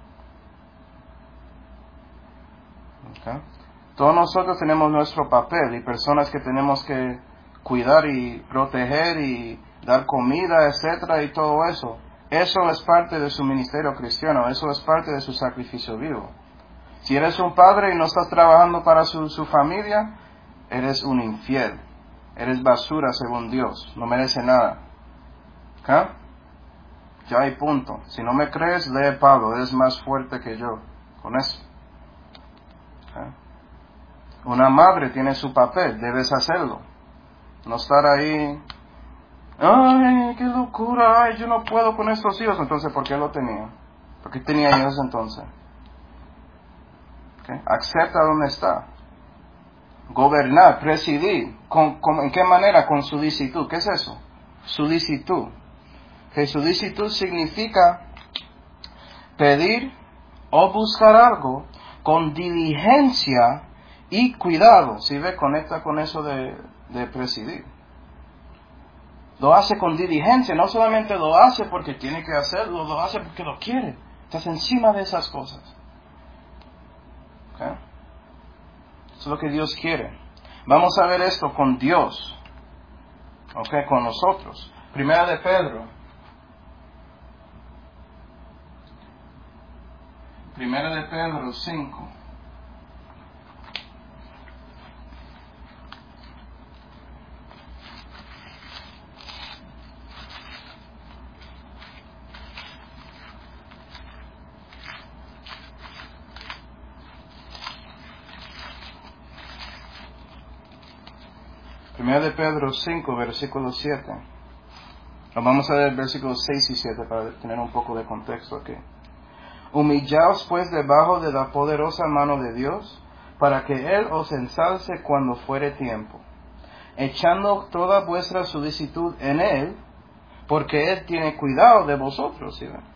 Okay. Todos nosotros tenemos nuestro papel y personas que tenemos que cuidar y proteger y dar comida, etcétera, y todo eso. Eso es parte de su ministerio cristiano, eso es parte de su sacrificio vivo. Si eres un padre y no estás trabajando para su, su familia, eres un infiel. Eres basura según Dios. No merece nada. ¿Okay? Ya hay punto. Si no me crees, lee Pablo. Eres más fuerte que yo. Con eso. ¿Okay? Una madre tiene su papel. Debes hacerlo. No estar ahí. Ay, qué locura. Ay, yo no puedo con estos hijos. Entonces, ¿por qué lo tenía? ¿Por qué tenía hijos entonces? Okay. Acepta donde está. Gobernar, presidir. ¿Con, con, ¿En qué manera? Con solicitud. ¿Qué es eso? Solicitud. Que solicitud significa pedir o buscar algo con diligencia y cuidado. ¿Sí ve? Conecta con eso de, de presidir. Lo hace con diligencia. No solamente lo hace porque tiene que hacerlo, lo hace porque lo quiere. Estás encima de esas cosas. es lo que Dios quiere. Vamos a ver esto con Dios, ok, con nosotros. Primera de Pedro. Primera de Pedro cinco. Primera de Pedro cinco, versículo siete. Vamos a ver versículos seis y siete para tener un poco de contexto aquí. Humillaos pues debajo de la poderosa mano de Dios, para que Él os ensalce cuando fuere tiempo, echando toda vuestra solicitud en Él, porque Él tiene cuidado de vosotros. ¿Sí ven?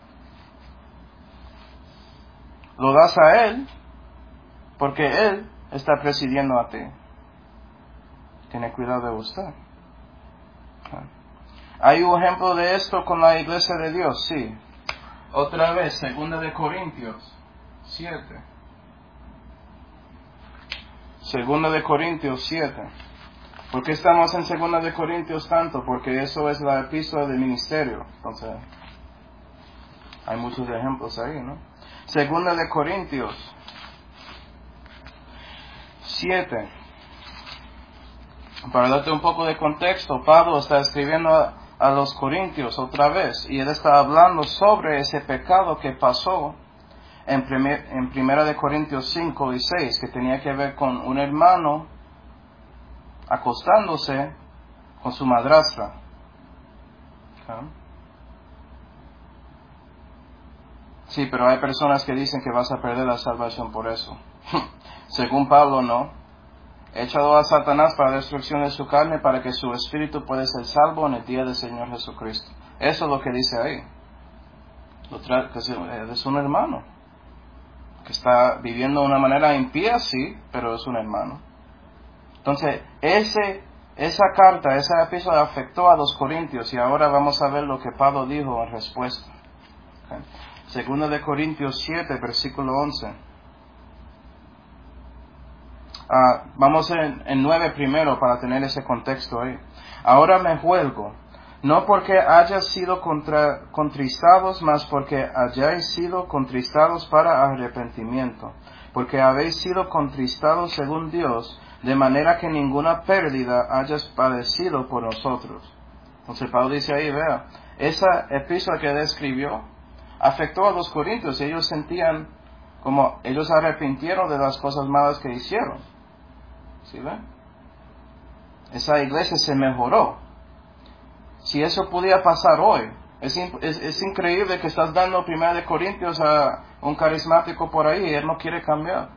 Lo das a Él, porque Él está presidiendo a ti. Tiene cuidado de usted. ¿Hay un ejemplo de esto con la iglesia de Dios? Sí. Otra vez, segunda de Corintios siete. Segunda de Corintios siete. ¿Por qué estamos en segunda de Corintios tanto? Porque eso es la epístola del ministerio. Entonces, hay muchos ejemplos ahí, ¿no? Segunda de Corintios siete. Para darte un poco de contexto, Pablo está escribiendo a, a los Corintios otra vez, y él está hablando sobre ese pecado que pasó en, primer, en Primera de Corintios cinco y seis, que tenía que ver con un hermano acostándose con su madrastra. ¿Okay? Sí, pero hay personas que dicen que vas a perder la salvación por eso. Según Pablo, no. Echado a Satanás para la destrucción de su carne, para que su espíritu pueda ser salvo en el día del Señor Jesucristo. Eso es lo que dice ahí. Lo tra- que es un hermano que está viviendo de una manera impía, sí, pero es un hermano. Entonces, ese, esa carta, esa epístola afectó a los Corintios, y ahora vamos a ver lo que Pablo dijo en respuesta. Okay. Segunda de Corintios siete, versículo once. Uh, vamos en, en nueve primero para tener ese contexto ahí. Ahora me juelgo, no porque hayáis sido contra, contristados, mas porque hayáis sido contristados para arrepentimiento, porque habéis sido contristados según Dios, de manera que ninguna pérdida hayas padecido por nosotros. Entonces Pablo dice ahí, vea, esa epístola que él escribió afectó a los corintios, y ellos sentían como ellos arrepintieron de las cosas malas que hicieron. ¿Sí ven? Esa iglesia se mejoró. Si eso podía pasar hoy, es, es, es increíble que estás dando Primera de Corintios a un carismático por ahí y él no quiere cambiar.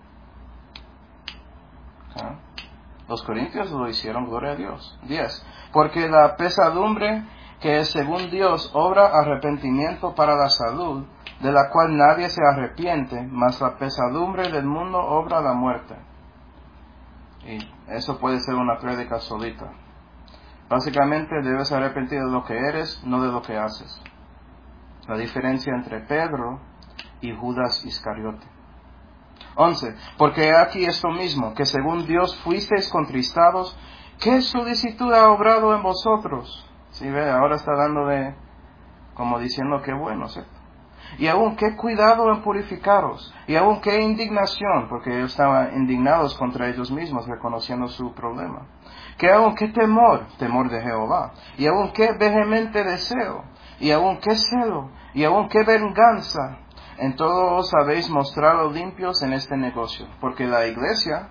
¿Okay? Los corintios lo hicieron, gloria a Dios. diez. Porque la pesadumbre que es según Dios obra arrepentimiento para la salud, de la cual nadie se arrepiente, mas la pesadumbre del mundo obra la muerte. Y eso puede ser una prédica solita. Básicamente debes arrepentir de lo que eres, no de lo que haces. La diferencia entre Pedro y Judas Iscariote. once. Porque aquí esto mismo, que según Dios fuisteis contristados, ¿qué solicitud ha obrado en vosotros? Si ve, ahora está dando de, como diciendo que bueno, ¿cierto? Y aún qué cuidado en purificaros, y aún qué indignación, porque ellos estaban indignados contra ellos mismos, reconociendo su problema. Que aún qué temor, temor de Jehová, y aún qué vehemente deseo, y aún qué celo, y aún qué venganza. En todo os habéis mostrado limpios en este negocio, porque la iglesia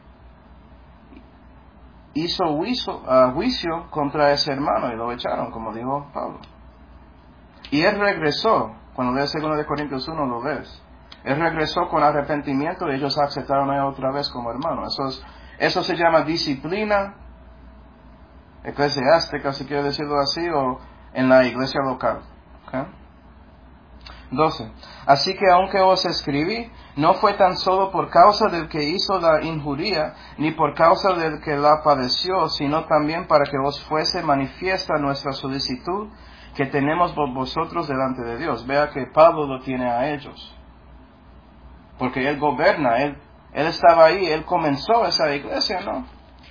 hizo juicio, uh, juicio contra ese hermano y lo echaron, como dijo Pablo. Y él regresó. Cuando lees segundo de Corintios uno lo ves. Él regresó con arrepentimiento y ellos aceptaron a él otra vez como hermano. Eso, es, eso se llama disciplina eclesiástica, si quiero decirlo así, o en la iglesia local. ¿Okay? doce. Así que aunque os escribí, no fue tan solo por causa del que hizo la injuria, ni por causa del que la padeció, sino también para que os fuese manifiesta nuestra solicitud que tenemos por vosotros delante de Dios. Vea que Pablo lo tiene a ellos. Porque él gobierna, él, Él estaba ahí, él comenzó esa iglesia, ¿no?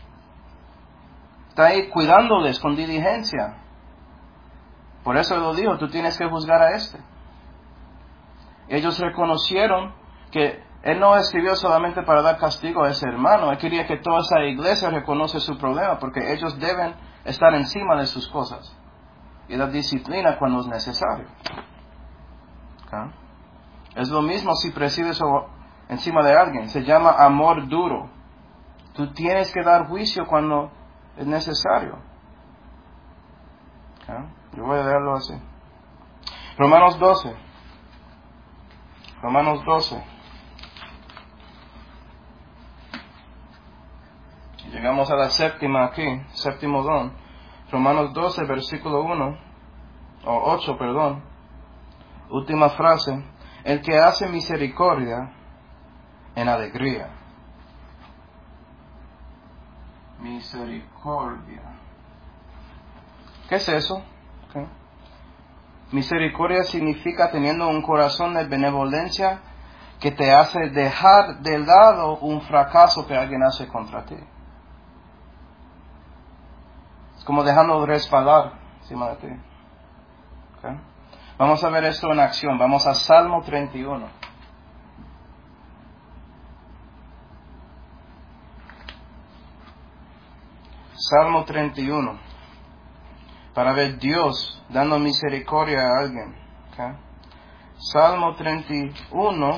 Está ahí cuidándoles con diligencia. Por eso lo dijo, tú tienes que juzgar a este. Ellos reconocieron que él no escribió solamente para dar castigo a ese hermano. Él quería que toda esa iglesia reconoce su problema, porque ellos deben estar encima de sus cosas y la disciplina cuando es necesario. ¿Okay? Es lo mismo si presides encima de alguien. Se llama amor duro. Tú tienes que dar juicio cuando es necesario. ¿Okay? Yo voy a leerlo así. Romanos doce. Romanos doce. Llegamos a la séptima aquí, séptimo don. Romanos doce, versículo uno, o ocho, perdón. Última frase. El que hace misericordia en alegría. Misericordia. ¿Qué es eso? ¿Qué? Misericordia significa teniendo un corazón de benevolencia que te hace dejar de lado un fracaso que alguien hace contra ti. Es como dejando resbalar encima de ti. ¿Okay? Vamos a ver esto en acción. Vamos a Salmo treinta y uno. Salmo treinta y uno. Para ver Dios dando misericordia a alguien. ¿Okay? Salmo treinta y uno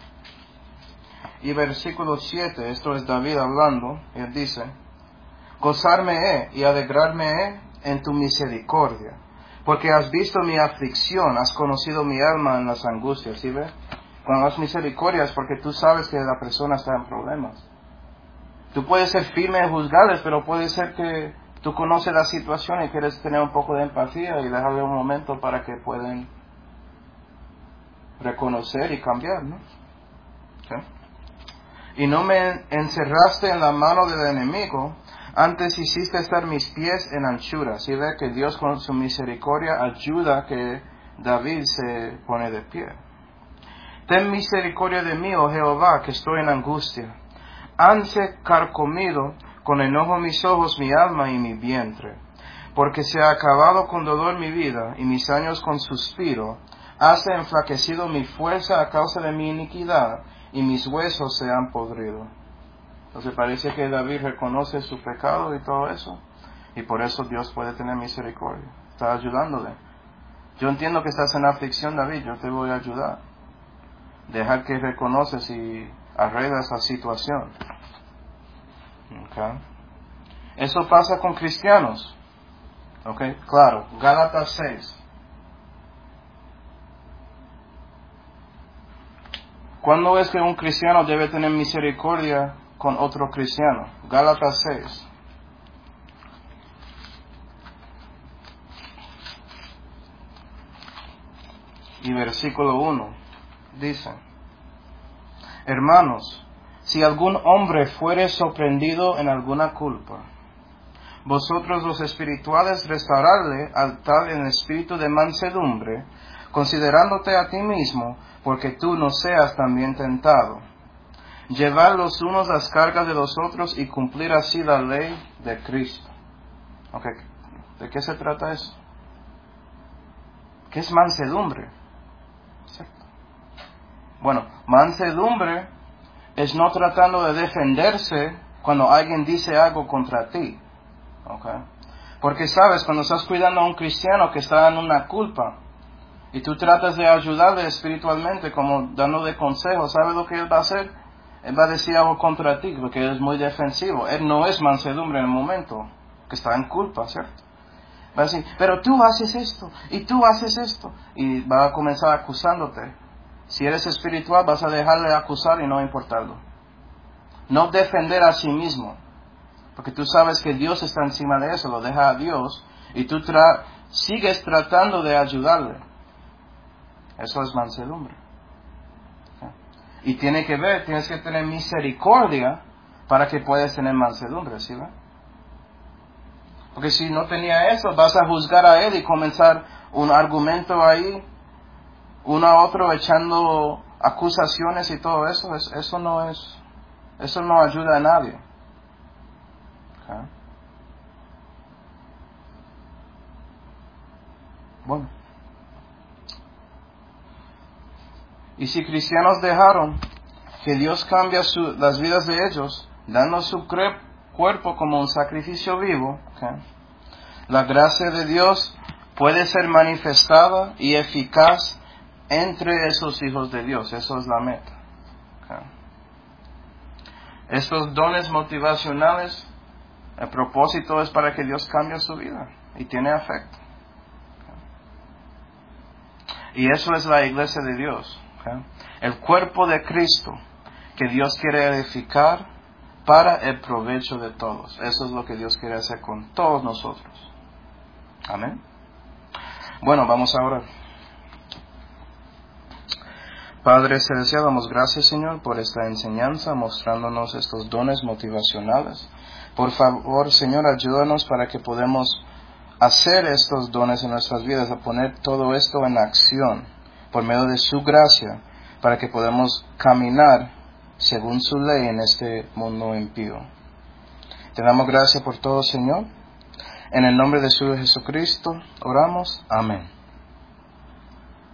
y versículo siete. Esto es David hablando. Él dice: gozarme he y alegrarme he en tu misericordia, porque has visto mi aflicción, has conocido mi alma en las angustias. ¿Sí ve? Cuando has misericordia es porque tú sabes que la persona está en problemas. Tú puedes ser firme en juzgarles, pero puede ser que tú conoces la situación y quieres tener un poco de empatía y dejarle un momento para que puedan reconocer y cambiar, ¿no? ¿Okay? Y no me encerraste en la mano del enemigo, antes hiciste estar mis pies en anchura. ¿Sí ve que Dios con su misericordia ayuda a que David se pone de pie? Ten misericordia de mí, oh Jehová, que estoy en angustia. Hanse carcomido con enojo mis ojos, mi alma y mi vientre. Porque se ha acabado con dolor mi vida, y mis años con suspiro. Hase enflaquecido mi fuerza a causa de mi iniquidad, y mis huesos se han podrido. Entonces parece que David reconoce su pecado y todo eso, y por eso Dios puede tener misericordia. Está ayudándole. Yo entiendo que estás en aflicción, David, yo te voy a ayudar. Dejar que reconoces y arregla esa situación. Okay. Eso pasa con cristianos. Okay. Claro, Gálatas seis. ¿Cuándo es que un cristiano debe tener misericordia con otro cristiano? Gálatas seis. Y versículo uno dice: hermanos, si algún hombre fuere sorprendido en alguna culpa, vosotros los espirituales restaurarle al tal en espíritu de mansedumbre, considerándote a ti mismo, porque tú no seas también tentado. Llevar los unos las cargas de los otros y cumplir así la ley de Cristo. Okay. ¿De qué se trata eso? ¿Qué es mansedumbre? ¿Cierto? Bueno, mansedumbre es no tratando de defenderse cuando alguien dice algo contra ti. Okay. Porque sabes, cuando estás cuidando a un cristiano que está en una culpa, y tú tratas de ayudarle espiritualmente, como dándole consejos, ¿sabes lo que él va a hacer? Él va a decir algo contra ti, porque él es muy defensivo. Él no es mansedumbre en el momento que está en culpa, ¿cierto? Va a decir, pero tú haces esto, y tú haces esto, y va a comenzar acusándote. Si eres espiritual, vas a dejarle acusar y no importarlo. No defender a sí mismo, porque tú sabes que Dios está encima de eso, lo deja a Dios, y tú tra- sigues tratando de ayudarle. Eso es mansedumbre. Y tiene que ver, tienes que tener misericordia para que puedas tener mansedumbre, ¿sí ve? Porque si no tenía eso, vas a juzgar a él y comenzar un argumento ahí, uno a otro echando acusaciones y todo eso. Eso no es Eso no ayuda a nadie. ¿Okay? Bueno. Y si cristianos dejaron que Dios cambie su, las vidas de ellos, dando su cre- cuerpo como un sacrificio vivo, ¿okay? La gracia de Dios puede ser manifestada y eficaz entre esos hijos de Dios. Eso es la meta. ¿Okay? Estos dones motivacionales, el propósito es para que Dios cambie su vida y tiene efecto. ¿Okay? Y eso es la iglesia de Dios. ¿Okay? El cuerpo de Cristo que Dios quiere edificar para el provecho de todos. Eso es lo que Dios quiere hacer con todos nosotros. Amén. Bueno, vamos a orar. Padre celestial, damos gracias, Señor, por esta enseñanza, mostrándonos estos dones motivacionales. Por favor, Señor, ayúdanos para que podamos hacer estos dones en nuestras vidas, a poner todo esto en acción, por medio de su gracia, para que podamos caminar según su ley en este mundo impío. Te damos gracias por todo, Señor. En el nombre de su Jesucristo oramos. Amén.